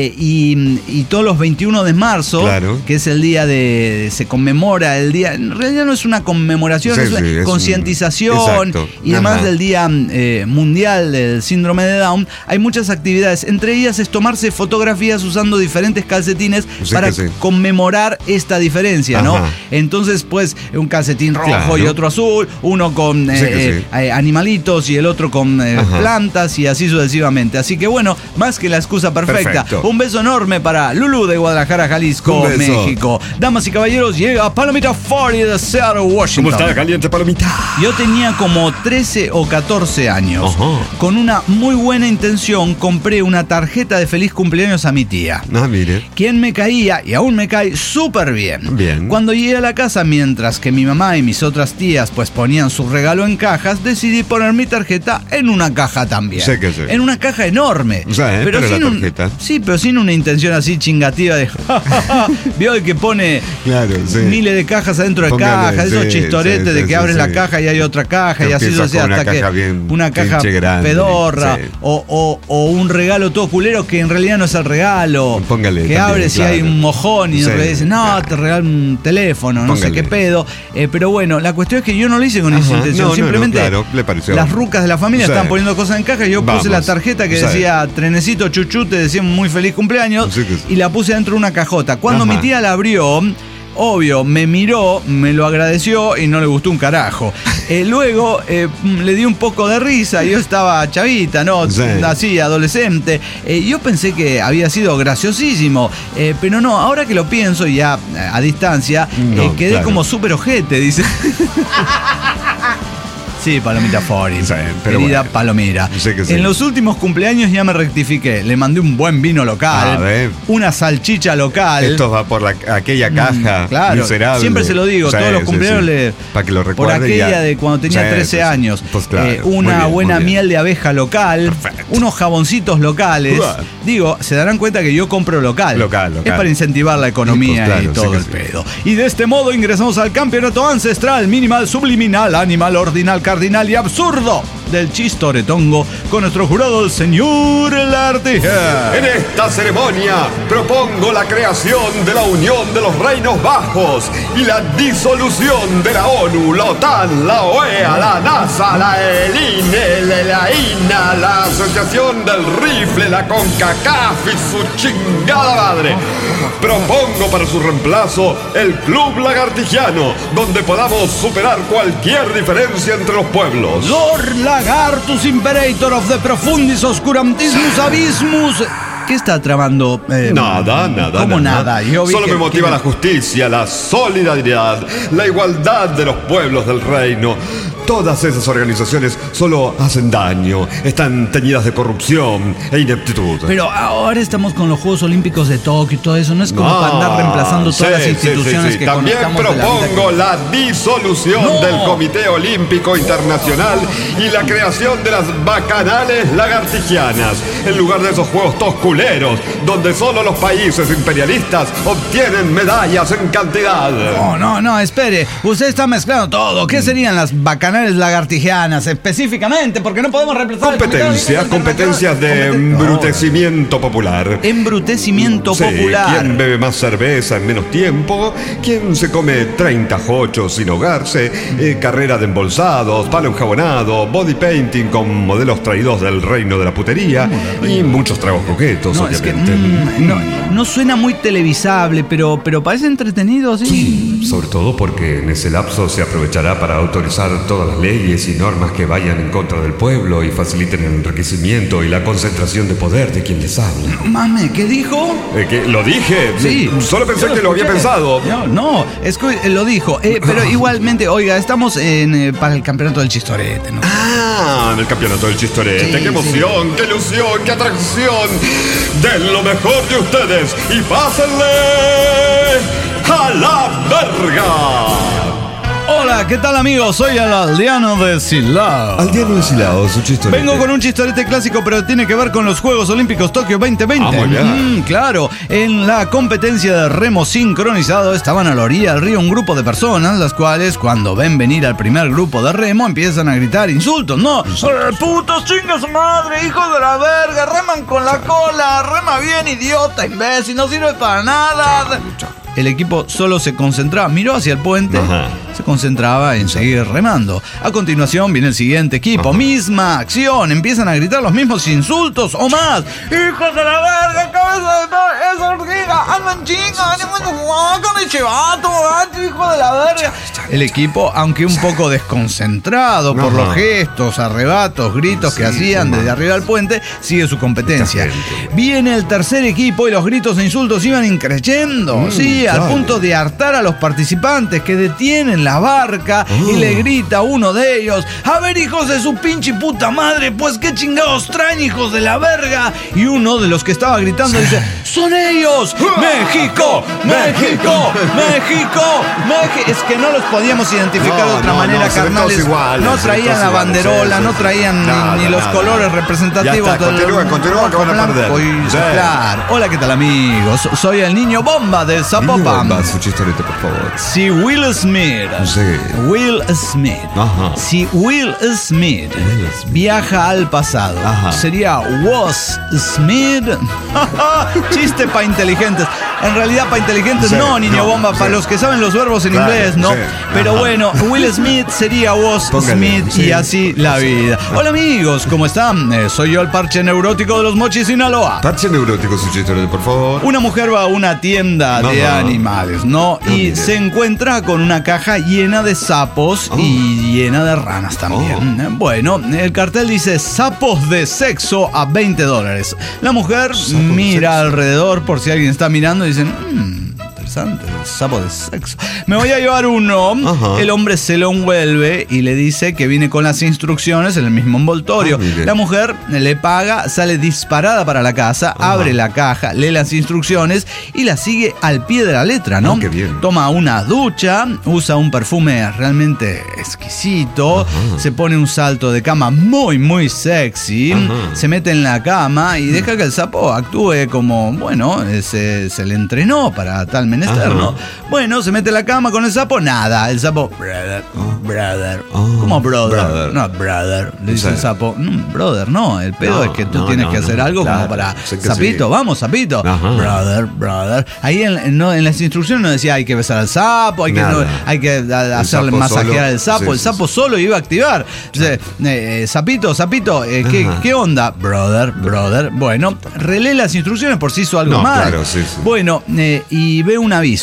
y todos los 21 de marzo, que es el día se conmemora el día, en realidad no es una conmemoración, es una concientización y demás del Día Mundial del Síndrome de Down. Hay muchas actividades, entre ellas es tomarse fotografías usando diferentes calcetines para conmemorar esta diferencia, ¿no? Entonces, pues, un calcetín rojo y otro azul, uno con animalitos y el otro con plantas y así sucesivamente. Así que bueno, más que la excusa perfecta. Un beso enorme para Lulú de Guadalajara, Jalisco, México. Damas y caballeros, llega Palomita 40 de Seattle, Washington. ¿Cómo está, caliente Palomita? Yo tenía como 13 o 14 años. Con una muy buena intención compré una tarjeta de feliz cumpleaños a mi tía. Mire. Quien me caía y aún me cae súper bien. Cuando llegué a la casa, mientras que mi mamá y mis otras tías pues ponían su regalo en cajas, decidí poner mi tarjeta en una caja también. En una caja enorme. Pero sin una intención así chingativa de vio el que pone miles de cajas adentro de cajas, esos chistoretes de que abres la caja y hay otra caja y así hasta que una caja pedorra o un regalo todo culero que en realidad no es el regalo, que abres y hay un mojón y en realidad dicen, no, te regalo un teléfono, no sé qué pedo, pero bueno, la cuestión es que yo no lo hice con esa intención, simplemente le pareció. Las rucas de la familia estaban poniendo cosas en caja y yo puse la tarjeta que decía Trenecito Chuchu, te decía muy feliz cumpleaños y la puse dentro de una cajota. Cuando mi tía la abrió, obvio, me miró, me lo agradeció y no le gustó un carajo. Luego le di un poco de risa, yo estaba chavita, ¿no? Así, adolescente. Yo pensé que había sido graciosísimo, pero no, ahora que lo pienso ya a distancia, quedé como súper ojete, dice. Sí, Palomita Fori, querida Palomira. En los últimos cumpleaños ya me rectifiqué. Le mandé un buen vino local, una salchicha local. Esto va por aquella caja miserable. Siempre se lo digo, todos los cumpleaños para que lo recuerde. Por aquella de cuando tenía 13 años. Pues una buena miel de abeja local, unos jaboncitos locales. Digo, se darán cuenta que yo compro local. Es para incentivar la economía y todo el pedo. Y de este modo ingresamos al campeonato ancestral, minimal, subliminal, animal, ordinal, cardinal y absurdo del chistoretongo con nuestro jurado, el señor Lartija. En esta ceremonia propongo la creación de la Unión de los Reinos Bajos y la disolución de la ONU, la OTAN, la OEA, la NASA, la ELINE, la INA, la Asociación del Rifle, la CONCACAF y su chingada madre. Propongo para su reemplazo el Club Lagartigiano, donde podamos superar cualquier diferencia entre los pueblos. Lord Lagartus Imperator of the Profundis Oscurantismus Abismus. ¿Qué está tramando? Nada. ¿Cómo nada? Solo me motiva la justicia, la solidaridad, la igualdad de los pueblos del reino. Todas esas organizaciones solo hacen daño, están teñidas de corrupción e ineptitud. Pero ahora estamos con los Juegos Olímpicos de Tokio y todo eso, no es como para andar reemplazando todas las instituciones que También propongo la disolución del Comité Olímpico Internacional y la creación de las bacanales lagartijianas, en lugar de esos juegos tosculeros, donde solo los países imperialistas obtienen medallas en cantidad. No, espere, usted está mezclando todo. ¿Qué serían las bacanales lagartijianas específicamente? Porque no podemos reemplazar competencias de embrutecimiento popular. Embrutecimiento popular. ¿Quién bebe más cerveza en menos tiempo? ¿Quién se come 30 jochos sin ahogarse? Carrera de embolsados, palo enjabonado, body painting con modelos traídos del reino de la putería y muchos tragos coquetos, obviamente. No suena muy televisable, pero parece entretenido, ¿sí? Sobre todo porque en ese lapso se aprovechará para autorizar todas las leyes y normas que vayan en contra del pueblo y faciliten el enriquecimiento y la concentración de poder de quien les habla. Mame, ¿qué dijo? ¿Que lo dije? Sí. Solo pensé que lo había pensado. No, es que lo dijo. Pero igualmente, oiga, estamos para el campeonato del chistorete, ¿no? En el campeonato del chistorete. Sí, ¡Qué emoción, qué ilusión, qué atracción! ¡Den lo mejor de ustedes y pásenle a la verga! Hola, ¿qué tal, amigos? Soy el aldeano de Silao. Aldeano de Silao, su chistorete. Vengo con un chistorete clásico, pero tiene que ver con los Juegos Olímpicos Tokio 2020. Muy bien. Claro, en la competencia de remo sincronizado estaban a la orilla del río un grupo de personas, las cuales, cuando ven venir al primer grupo de remo, empiezan a gritar insultos. ¡No! ¡Putos, chinga su madre, hijos de la verga! ¡Reman con la cola! ¡Rema bien, idiota, imbécil! ¡No sirve para nada! El equipo solo se concentraba, miró hacia el puente, se concentraba en seguir remando. A continuación viene el siguiente equipo, misma acción, empiezan a gritar los mismos insultos o más. ¡Hijos de la verga, cabeza de perro, esa hormiga, andan chingas, con el chivato, hijo de la verga! El equipo, aunque un poco desconcentrado por los gestos, arrebatos, gritos que hacían desde arriba del puente, sigue su competencia. Viene el tercer equipo y los gritos e insultos iban increciendo, al punto de hartar a los participantes, que detienen la barca y le grita a uno de ellos: a ver, hijos de su pinche puta madre, pues qué chingados traen, hijos de la verga. Y uno de los que estaba gritando dice: ¡son ellos! ¡México! ¡México! ¡México! Es que no los podíamos identificar de otra manera, carnales. No traían la banderola, no traían ni los colores representativos. Continúa que van a perder. Claro. Hola, ¿qué tal, amigos? Soy el niño bomba del Zapopan. Su chistorete, por favor. Si Will Smith. Si Will Smith viaja al pasado, sería Was Smith. Chiste para inteligentes. En realidad, para inteligentes no, niño bomba. Para los que saben los verbos en inglés, no. Pero bueno, Will Smith sería Was Smith y así la vida. Hola, amigos, ¿cómo están? Soy yo, el parche neurótico de los Mochis, Sinaloa. Parche neurótico, su chistorete, por favor. Una mujer va a una tienda de animales, ¿no? Y se encuentra con una caja llena de sapos y llena de ranas también. Bueno, el cartel dice: sapos de sexo a $20. La mujer mira alrededor por si alguien está mirando y dice: interesante, sapo de sexo. Me voy a llevar uno. El hombre se lo envuelve y le dice que viene con las instrucciones en el mismo envoltorio. La mujer le paga, sale disparada para la casa, abre la caja, lee las instrucciones y la sigue al pie de la letra, ¿no? Qué bien. Toma una ducha, usa un perfume realmente exquisito, se pone un salto de cama muy, muy sexy, se mete en la cama y deja que el sapo actúe como, bueno, se le entrenó para tal menester, ¿no? Bueno, se mete en la cama con el sapo, nada, el sapo, brother. ¿Cómo brother? No, brother, le dice el sapo. Brother, no, el pedo es que tú tienes que hacer algo como para, sapito, vamos, sapito, brother. Ahí en las instrucciones no decía hay que besar al sapo, hay que hacerle masajear al sapo, el sapo solo iba a activar. Entonces, sapito, ¿qué onda? Brother. Bueno, relee las instrucciones por si hizo algo mal. Claro, sí. Bueno, y ve un aviso.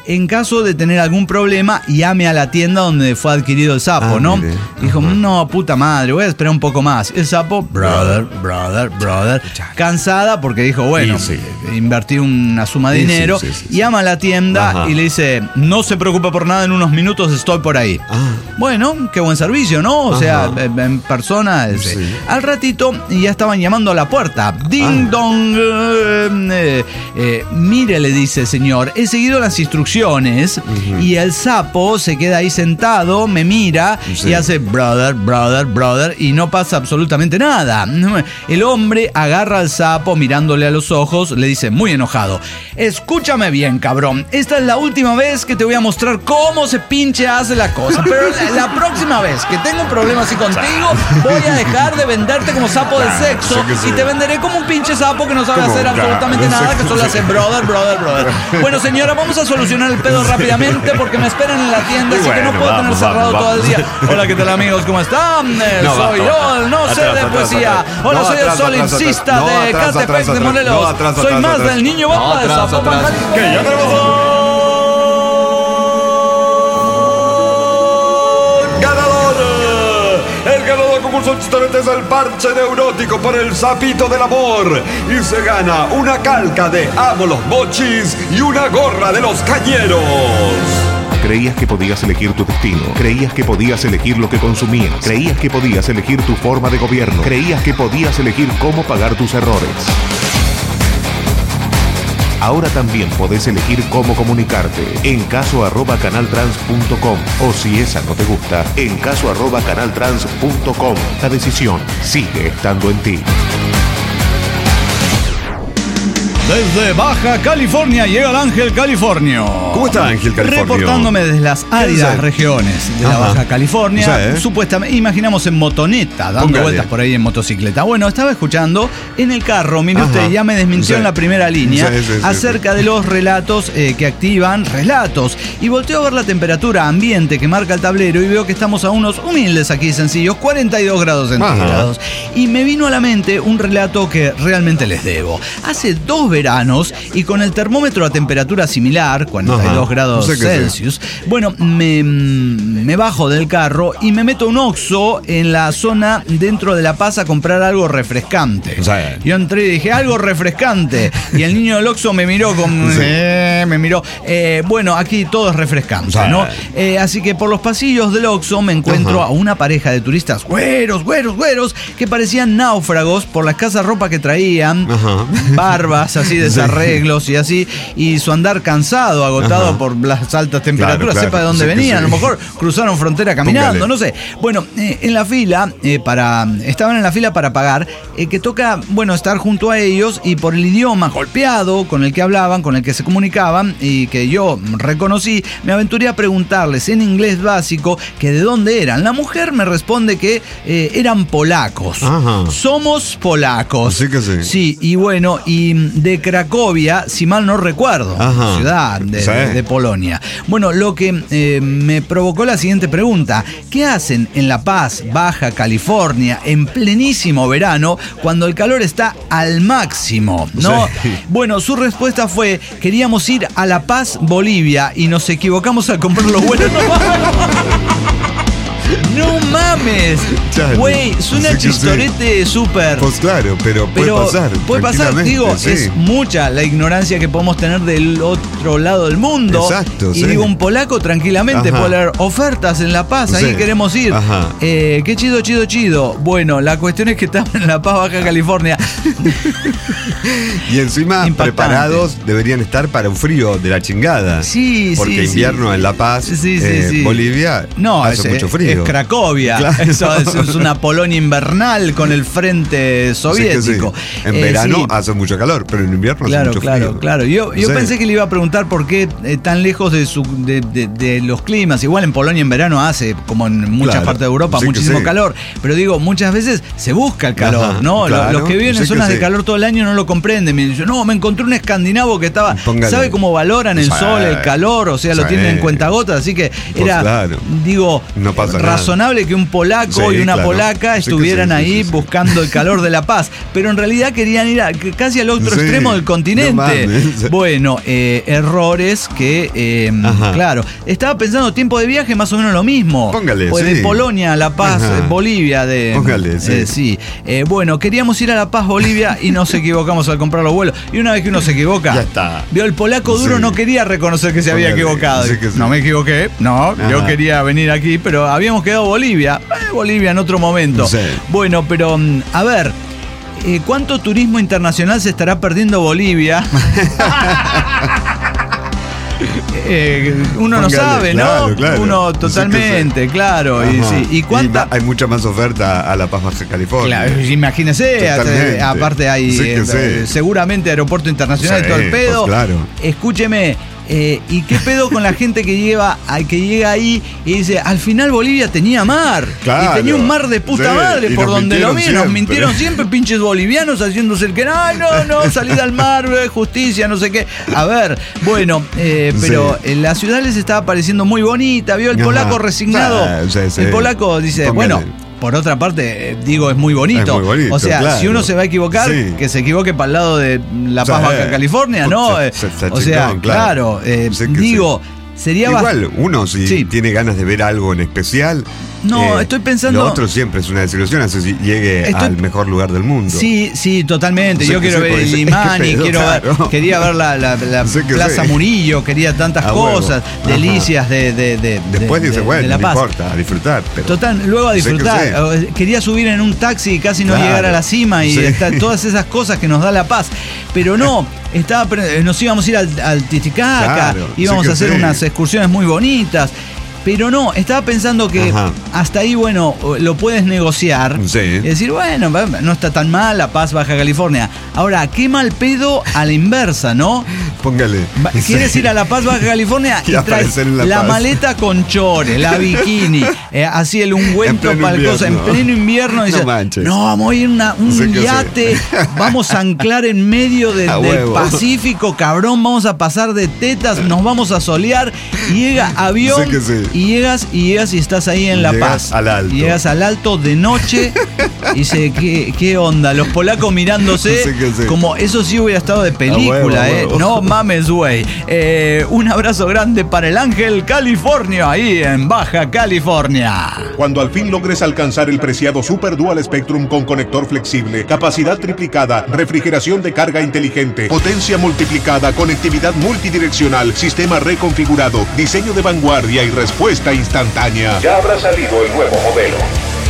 en caso de tener algún problema, llame a la tienda donde fue adquirido el sapo, ¿no? Mire. Dijo, no, puta madre, voy a esperar un poco más. El sapo, brother, cansada porque dijo, bueno, invertí una suma de dinero, llama a la tienda y le dice, no se preocupe por nada, en unos minutos estoy por ahí. Bueno, qué buen servicio, ¿no? O sea, en persona. Al ratito ya estaban llamando a la puerta. Ding dong. Mire, le dice, señor, he seguido las instrucciones y el sapo se queda ahí sentado, me mira y hace brother y no pasa absolutamente nada. El hombre agarra al sapo mirándole a los ojos, le dice muy enojado, escúchame bien, cabrón, esta es la última vez que te voy a mostrar cómo se pinche hace la cosa, pero la próxima vez que tenga un problema así contigo, voy a dejar de venderte como sapo de sexo y te venderé como un pinche sapo que no sabe hacer absolutamente nada, que solo hace brother. Bueno, señora, vamos a solucionar el pedo rápidamente porque me esperan en la tienda, así que no puedo tener cerrado todo el día. Hola, ¿qué tal, amigos? ¿Cómo están? Soy yo, el no sé de poesía. Hola, soy el solincista de Catepec de Morelos. Soy más del niño bomba de Zapopan, Jalisco. Que ya tenemos del concurso justamente es el parche neurótico por el sapito del amor y se gana una calca de Amo los Mochis y una gorra de los Cañeros. Creías que podías elegir tu destino. Creías que podías elegir lo que consumías. Creías que podías elegir tu forma de gobierno. Creías que podías elegir cómo pagar tus errores. Ahora también podés elegir cómo comunicarte. En caso@canaltrans.com o si esa no te gusta, en caso@canaltrans.com. La decisión sigue estando en ti. Desde Baja California llega el Ángel Californio. ¿Cómo está Ángel Californio? Reportándome desde las áridas regiones de la Baja California. Supuestamente, imaginamos en motoneta, dando vueltas por ahí en motocicleta. Bueno, estaba escuchando en el carro, mire usted, ya me desmintió en la primera línea acerca de los relatos que activan relatos. Y volteo a ver la temperatura ambiente que marca el tablero y veo que estamos a unos humildes aquí sencillos, 42 grados centígrados. Y me vino a la mente un relato que realmente les debo. Hace 2 veranos y con el termómetro a temperatura similar, 42 grados Celsius, bueno, me bajo del carro y me meto a un Oxxo en la zona dentro de La Paz a comprar algo refrescante. Yo entré y dije, algo refrescante. Y el niño del Oxxo me miró con... bueno, aquí todo es refrescante, ¿no? Así que por los pasillos del Oxxo me encuentro a una pareja de turistas güeros, que parecían náufragos por la escasa ropa que traían, barbas así, desarreglos y así, y su andar cansado, agotado por las altas temperaturas, sepa de dónde venían, a lo mejor cruzaron frontera caminando, no sé. Bueno, en la fila, estaban en la fila para pagar, que toca, bueno, estar junto a ellos y por el idioma golpeado con el que hablaban, con el que se comunicaban y que yo reconocí, me aventuré a preguntarles en inglés básico que de dónde eran. La mujer me responde que eran polacos. Somos polacos. Así que sí. Sí, y bueno, y de Cracovia, si mal no recuerdo, ciudad de Polonia. Bueno, lo que me provocó la siguiente pregunta: ¿qué hacen en La Paz, Baja California, en plenísimo verano, cuando el calor está al máximo, ¿no? Bueno, su respuesta fue: queríamos ir a La Paz, Bolivia, y nos equivocamos al comprar los vuelos. ¡No mames! Güey, suena chistorete súper. Pues claro, pero puede pasar. Puede pasar, digo, es mucha la ignorancia que podemos tener del otro lado del mundo. Exacto, y digo, un polaco tranquilamente puede leer ofertas en La Paz, ahí queremos ir. Qué chido. Bueno, la cuestión es que estamos en La Paz, Baja California. Y encima preparados deberían estar para un frío de la chingada. Porque invierno en La Paz, Bolivia, hace mucho frío. Es Cracovia, claro. es una Polonia invernal con el frente soviético. En verano hace mucho calor, pero en invierno hace mucho frío. Claro. Yo pensé que le iba a preguntar por qué tan lejos de los climas. Igual en Polonia en verano hace, como en muchas partes de Europa, muchísimo calor. Pero digo, muchas veces se busca el calor, ¿no? Claro, los que viven en zonas de calor todo el año no lo comprenden. Me dicen, me encontré un escandinavo que estaba... ¿Sabe cómo valoran el sol, el calor? O sea, lo tienen en cuentagotas. Así que era, digo, no pasa razonable razonable que un polaco y una polaca estuvieran ahí buscando el calor de la paz, pero en realidad querían ir casi al otro extremo del continente. No, bueno, errores que, claro, estaba pensando tiempo de viaje más o menos lo mismo. Póngale, pues de Polonia a La Paz, Bolivia, póngale, sí. Bueno, queríamos ir a La Paz, Bolivia, y nos equivocamos al comprar los vuelos. Y una vez que uno se equivoca, ya está. Vio, el polaco duro no quería reconocer que se había equivocado. No me equivoqué, yo quería venir aquí, pero habíamos quedado Bolivia. Bolivia en otro momento. Sí. Bueno, pero a ver, ¿cuánto turismo internacional se estará perdiendo Bolivia? Uno no sabe, ¿no? Claro. Uno totalmente, sí, claro. ¿Y cuánta? Hay mucha más oferta a La Paz, Baja California. Claro, imagínese, aparte hay seguramente aeropuerto internacional y todo el pedo. Pues claro. Escúcheme. ¿Y qué pedo con la gente que llega ahí y dice, al final Bolivia tenía mar? Claro, y tenía un mar de puta madre por donde lo vi. Nos mintieron siempre, pinches bolivianos haciéndose el que no, salida al mar, justicia, no sé qué. A ver, bueno, pero la ciudad les estaba pareciendo muy bonita, vio el polaco resignado. El polaco dice, bueno, por otra parte, digo, es muy bonito. Es muy bonito, o sea, si uno se va a equivocar, que se equivoque para el lado de La Paz, Baja California, ¿no? O sea, claro, digo, sería igual, uno si tiene ganas de ver algo en especial. No, estoy pensando. Lo otro siempre es una desilusión, así si llegue al mejor lugar del mundo. Sí, totalmente. Yo quiero ver el Limani, quería ver la Plaza Murillo, quería tantas cosas, delicias de después dice, bueno, La Paz. No importa, a disfrutar. Pero total, luego a disfrutar. Quería subir en un taxi y casi no llegar a la cima y todas esas cosas que nos da La Paz. Pero no. Nos íbamos a ir al Titicaca, íbamos a hacer unas excursiones muy bonitas. Pero no, estaba pensando que hasta ahí, bueno, lo puedes negociar. Sí. Y decir, bueno, no está tan mal La Paz, Baja California. Ahora, qué mal pedo a la inversa, ¿no? Póngale. ¿Quieres ir a La Paz, Baja California? Y traes la maleta con chores, la bikini, así el ungüento para el cosa, en pleno invierno. Dices, no, vamos a ir a un yate, vamos a anclar en medio del Pacífico, cabrón, vamos a pasar de tetas, nos vamos a solear. Y llega avión. Y llegas y estás ahí en La Paz. Al alto. Llegas al alto de noche y dice, ¿qué onda? Los polacos mirándose como eso sí hubiera estado de película, No mames, güey. Un abrazo grande para el Ángel California, ahí en Baja California. Cuando al fin logres alcanzar el preciado Super Dual Spectrum con conector flexible, capacidad triplicada, refrigeración de carga inteligente, potencia multiplicada, conectividad multidireccional, sistema reconfigurado, diseño de vanguardia y respuesta instantánea, ya habrá salido el nuevo modelo.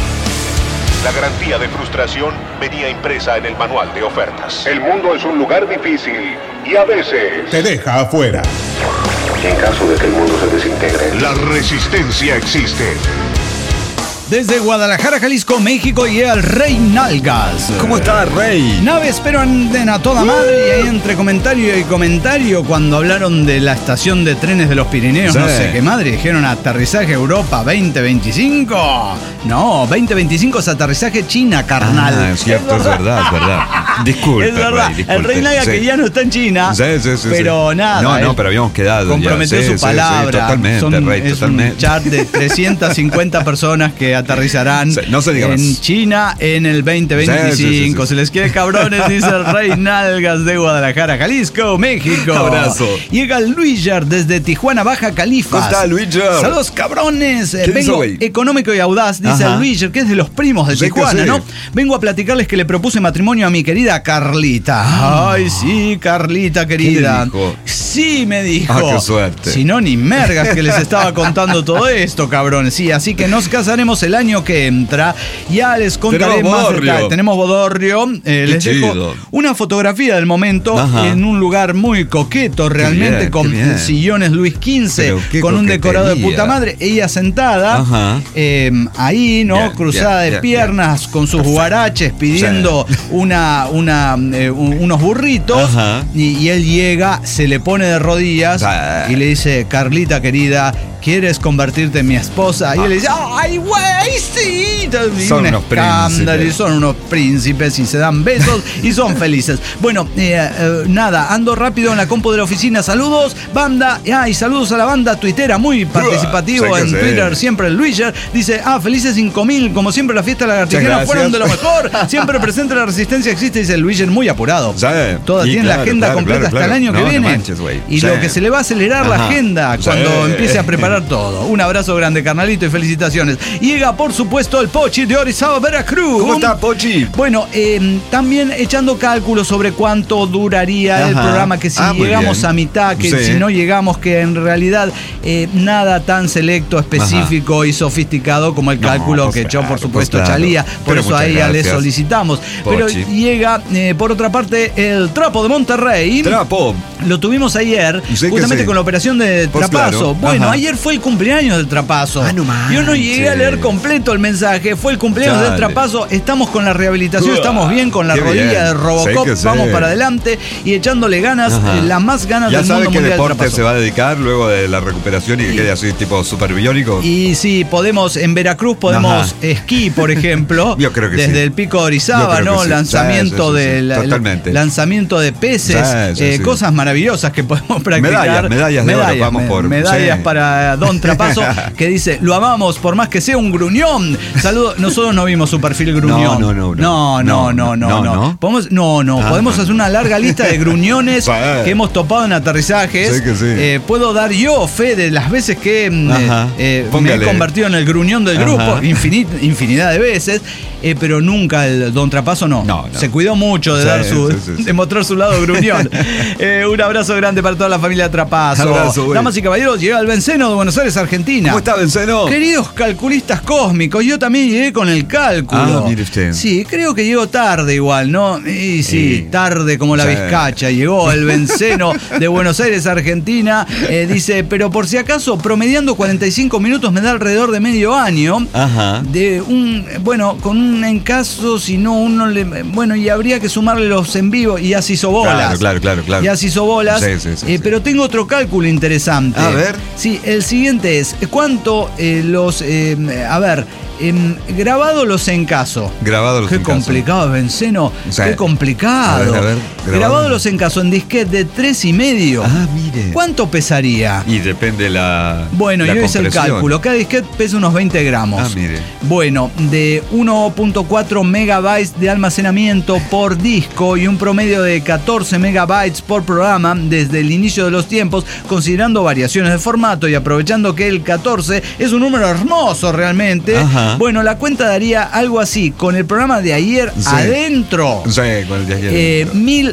La garantía de frustración venía impresa en el manual de ofertas. El mundo es un lugar difícil y a veces te deja afuera. En caso de que el mundo se desintegre, la resistencia existe. Desde Guadalajara, Jalisco, México, llega el Rey Nalgas. ¿Cómo está, Rey? Naves pero anden a toda madre. Y ahí entre comentario y comentario, cuando hablaron de la estación de trenes de los Pirineos, no sé qué madre, dijeron aterrizaje Europa 2025. No, 2025 es aterrizaje China, carnal. Es cierto, es verdad. Disculpe, es verdad. Rey, el Rey Nalgas que ya no está en China. Pero nada. No, pero habíamos quedado. Comprometió su palabra. Totalmente, Rey, totalmente. Un chat de 350 personas que aterrizarán en China en el 2025. Se les quiere, cabrones, dice el Rey Nalgas de Guadalajara, Jalisco, México. Abrazo. Llega Luiger desde Tijuana, Baja California. ¿Cómo está, Luiger? Saludos, cabrones. Vengo económico y audaz, dice el Luiger, que es de los primos de Tijuana, ¿no? Vengo a platicarles que le propuse matrimonio a mi querida Carlita. Ay, sí, Carlita, querida. ¿Qué dijo? Sí, me dijo. Qué suerte. Si no, ni mergas que les estaba contando todo esto, cabrones. Sí, así que nos casaremos el año que entra. Ya les contaré más detalles. Tenemos bodorrio. Les dejo una fotografía del momento en un lugar muy coqueto, realmente, con sillones Luis XV, con un decorado de puta madre. Ella sentada, ahí, ¿no? Cruzada de piernas, con sus guaraches, pidiendo unos burritos. Y él llega, se le pone de rodillas y le dice, Carlita, querida, ¿quieres convertirte en mi esposa? Y él le dice, ¡ay, güey, sí! Y Son un unos escándalo, príncipes. y son unos príncipes y se dan besos y son felices. Bueno, nada, ando rápido en la compu de la oficina. Saludos, banda. Y saludos a la banda tuitera, muy participativo sé que en sé. Twitter, siempre el Luiger. Dice, felices 5000, como siempre la fiesta de la lagartijera Muchas fueron de lo gracias. mejor. Siempre presente la resistencia existe, dice el Luiger, muy apurado. Sí. Toda Y tiene la claro, agenda claro, completa claro, hasta el año claro. que No, no viene. manches, güey. Y Sí. lo que se le va a acelerar la Ajá. agenda cuando Sí. empiece a preparar todo. Un abrazo grande, carnalito, y felicitaciones. Llega, por supuesto, el Pochi de Orizaba, Veracruz. ¿Cómo está, Pochi? Bueno, también echando cálculos sobre cuánto duraría el Ajá. programa, que si Muy llegamos bien. a mitad, que Sí. si no llegamos, que en realidad nada tan selecto, específico y sofisticado como el No, cálculo pues que echó, por claro, supuesto, pues claro. Chalía. Por Pero eso muchas ahí ya le gracias, solicitamos. Pero Pochi. llega, por otra parte, el Trapo de Monterrey. Trapo. Lo tuvimos ayer, Sí que justamente sí. con la operación de Pues Trapazo. claro. Bueno, Ajá. ayer fue el cumpleaños del Trapazo. No Yo no llegué a leer manches. completo el mensaje. Fue el cumpleaños del Dale. Trapazo. Estamos con la rehabilitación, estamos bien con la Qué rodilla bien. de Robocop. Sí que sí. Vamos para adelante y echándole ganas, Ajá. las más ganas ¿Ya del sabe mundo qué mundial del deporte Trapazo. se va a dedicar luego de la recuperación y que quede así tipo super biónico? Y sí, podemos, en Veracruz podemos Ajá. esquí, por ejemplo. Yo creo que desde sí. el Pico de Yo Orizaba, creo ¿no? que sí. Lanzamiento Sí, sí, sí, de sí. la- Totalmente. lanzamiento de peces, Sí, sí, sí. cosas maravillosas que podemos practicar. Medallas de oro, vamos por- medallas sí. para Don Trapazo, que dice, lo amamos por más que sea un gruñón. Saludos, nosotros no vimos su perfil gruñón. No. Podemos hacer una larga lista de gruñones Sí. que hemos topado en aterrizajes. Sí que sí. Puedo dar yo fe de las veces que Ajá. me he Póngale. convertido en el gruñón del Ajá. grupo, infinidad de veces, pero nunca el Don Trapazo no. No. Se cuidó mucho de Sí, dar sí. de mostrar su lado gruñón. Un abrazo grande para toda la familia Trapazo. Abrazo, güey. Damas y caballeros, llega el Benceno de Buenos Aires, Argentina. ¿Cómo está, Benceno? Queridos calculistas cósmicos, yo también llegué con el cálculo. Mire usted. Sí, creo que llegó tarde igual, ¿no? Y sí, Sí. tarde como la Sí. vizcacha. Llegó el Benceno de Buenos Aires, Argentina. Dice, pero por si acaso, promediando 45 minutos me da alrededor de medio año. Ajá. De con un en caso, si no, uno le. Bueno, y habría que sumarle los en vivo y así hizo bolas. Claro. Y así hizo bolas. Sí. Pero tengo otro cálculo interesante. A ver. Sí, el siguiente es: ¿cuánto grabado los en caso? Grabado los Qué en caso. complicado, Benceno. Sí. Qué complicado. A ver, grabado los en caso en disquete de 3,5. Mire. ¿Cuánto pesaría? Y depende la. Bueno, la yo hice el compresión. cálculo. Cada disquete pesa unos 20 gramos. Mire. Bueno, de 1.4 megabytes de almacenamiento por disco y un promedio de 14 megabytes por programa desde el inicio de los tiempos, considerando variaciones de formato y aprovechando que el 14 es un número hermoso realmente. Ajá. Bueno, la cuenta daría algo así, con el programa de ayer Sí. adentro. Sí, con el de ayer.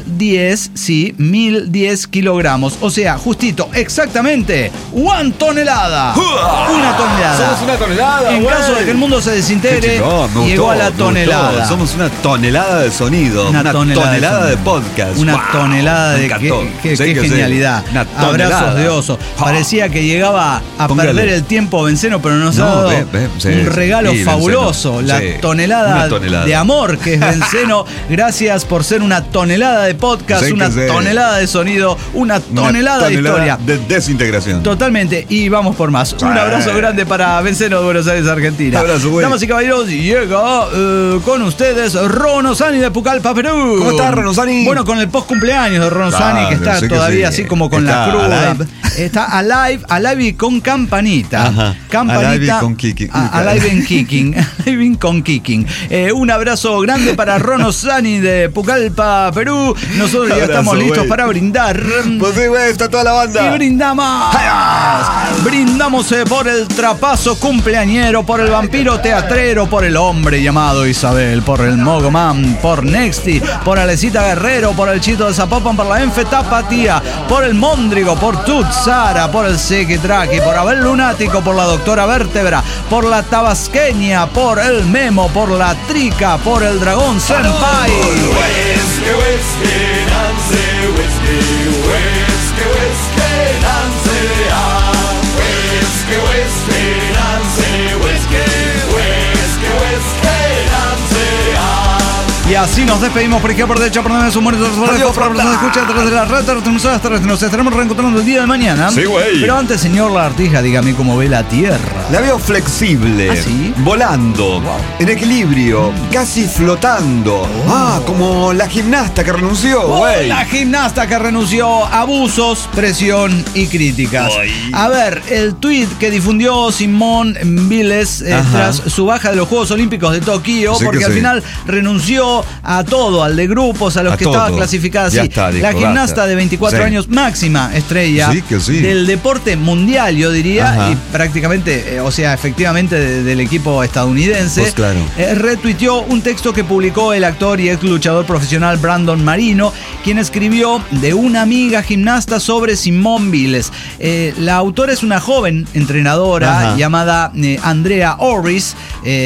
1010 kilogramos. O sea, justito, exactamente, 1 tonelada. Una tonelada. Somos una tonelada, En güey. caso de que el mundo se Qué desintegre, chingón, me llegó gustó, a la me gustó. tonelada. Somos una tonelada de sonido. Una Una tonelada tonelada, de de sonido. podcast. Una Wow, tonelada me de encantó. qué Sí que sí. genialidad. Una tonelada. Abrazos de oso. Ah. Parecía que llegaba a Póngale. perder el tiempo Benceno, pero nos ha No, dado sí, un regalo sí, fabuloso. Benceno. La Sí, tonelada una tonelada. de amor que es Benceno. Gracias por ser una tonelada de podcast, Sí que una sí. tonelada de sonido, una tonelada de historia. de desintegración. Totalmente, y vamos por más. Un abrazo grande para Benceno de Buenos Aires, Argentina. Abrazo, güey. Damas y caballeros, llega con ustedes Rono Sani de Pucallpa, Perú. ¿Cómo está, Rono Sani? Bueno, con el post cumpleaños de Rono Sani, que está sí que todavía sí. así como con Está la cruda. alive. Está alive y con campanita. Ajá. Campanita. Alive y con kicking. Alive and kicking. Alive and con kicking. Un abrazo grande para Rono Sani de Pucallpa, Perú. Nosotros ya Abrazo, estamos listos güey. para brindar. Pues sí, güey, está toda la banda. Y brindamos. Brindamos por el trapazo cumpleañero, por el vampiro teatrero, por el hombre llamado Isabel, por el Mogoman, por Nexty, por Alecita Guerrero, por el Chito de Zapopan, por la Enfe Tapatía, por el Móndrigo, por Tut Sara, por el Sequitraqui, por Abel Lunático, por la Doctora Vértebra, por la Tabasqueña, por el Memo, por la Trica, por el Dragón Senpai. Y así nos despedimos por aquí por derecha, por donde sumamos nos escucha a través de la red. Nos estaremos reencontrando el día de mañana. Sí, güey. Pero antes, señor Lagartija, dígame cómo ve la Tierra. La veo flexible, ¿Ah, sí? volando, en equilibrio, casi flotando. Como la gimnasta que renunció, güey. La gimnasta que renunció, abusos, presión y críticas. A ver, el tuit que difundió Simone Biles tras su baja de los Juegos Olímpicos de Tokio, Sí, porque que al sí. final renunció a todo, al de grupos, a los A que todo. estaba clasificada así. Ya está, dijo, La gimnasta basta. de 24 Sí. años, máxima estrella Sí, que sí. del deporte mundial, yo diría, Ajá. y prácticamente, efectivamente del equipo estadounidense, Pues claro. retuiteó un texto que publicó el actor y ex luchador profesional Brandon Marino, quien escribió de una amiga gimnasta sobre Simone Biles. La autora es una joven entrenadora Ajá. llamada Andrea Orris.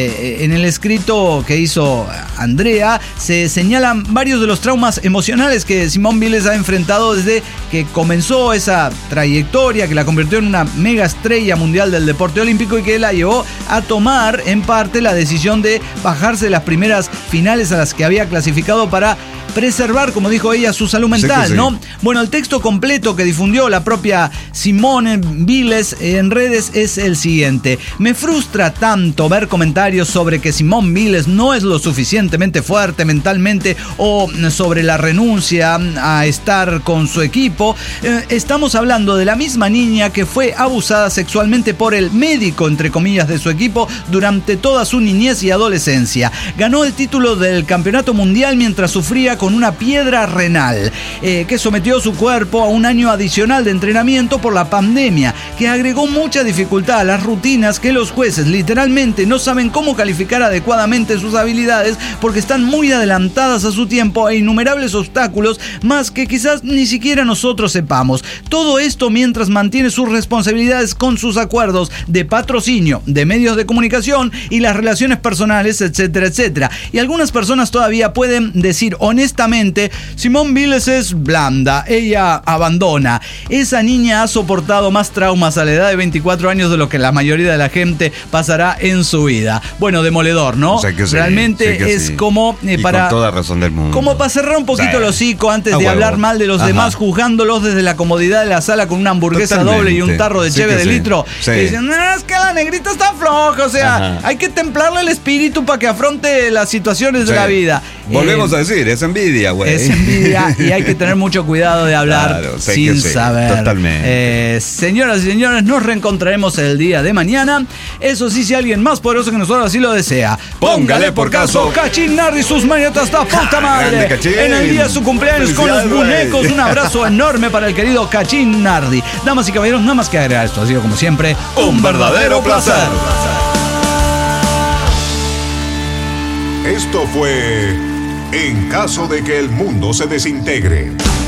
En el escrito que hizo Andrea se señalan varios de los traumas emocionales que Simone Biles ha enfrentado desde que comenzó esa trayectoria que la convirtió en una mega estrella mundial del deporte olímpico y que la llevó a tomar en parte la decisión de bajarse de las primeras finales a las que había clasificado para preservar, como dijo ella, su salud mental, Sí que sí. ¿no? Bueno, el texto completo que difundió la propia Simone Biles en redes es el siguiente. Me frustra tanto ver comentarios sobre que Simone Biles no es lo suficientemente fuerte mentalmente o sobre la renuncia a estar con su equipo. Estamos hablando de la misma niña que fue abusada sexualmente por el médico, entre comillas, de su equipo durante toda su niñez y adolescencia. Ganó el título del campeonato mundial mientras sufría con una piedra renal, que sometió su cuerpo a un año adicional de entrenamiento por la pandemia, que agregó mucha dificultad a las rutinas que los jueces literalmente no saben cómo calificar adecuadamente sus habilidades porque están muy adelantadas a su tiempo e innumerables obstáculos más que quizás ni siquiera nosotros sepamos. Todo esto mientras mantiene sus responsabilidades con sus acuerdos de patrocinio, de medios de comunicación y las relaciones personales, etcétera, etcétera. Y algunas personas todavía pueden decir honestamente, Simone Biles es blanda, ella abandona. Esa niña ha soportado más traumas a la edad de 24 años de lo que la mayoría de la gente pasará en su vida. Bueno, demoledor, ¿no? O sea que sí, realmente sí que es sí. como Y para... con toda razón del mundo. Como para cerrar un poquito Sí. el hocico antes A de huevo. hablar mal de los Ajá. demás, juzgándolos desde la comodidad de la sala con una hamburguesa Totalmente. doble y un tarro de Sí cheve que de sí. litro. Sí. Que dicen, no, es que la negrita está floja, o sea, Ajá. hay que templarle el espíritu para que afronte las situaciones de Sí. la vida. Volvemos a decir, es envidia, güey. Es envidia y hay que tener mucho cuidado de hablar Claro, sé sin que sí, saber. totalmente. Señoras y señores, nos reencontraremos el día de mañana. Eso sí, si alguien más poderoso que nosotros así lo desea. Póngale por caso. Cachín Nardi, sus mañotas da puta madre. Grande, Cachín. En el día de su cumpleaños con los Felicidades, muñecos. güey. Un abrazo enorme para el querido Cachín Nardi. Damas y caballeros, nada más que agregar esto. Ha sido como siempre Un verdadero placer. Esto fue En caso de que el mundo se desintegre.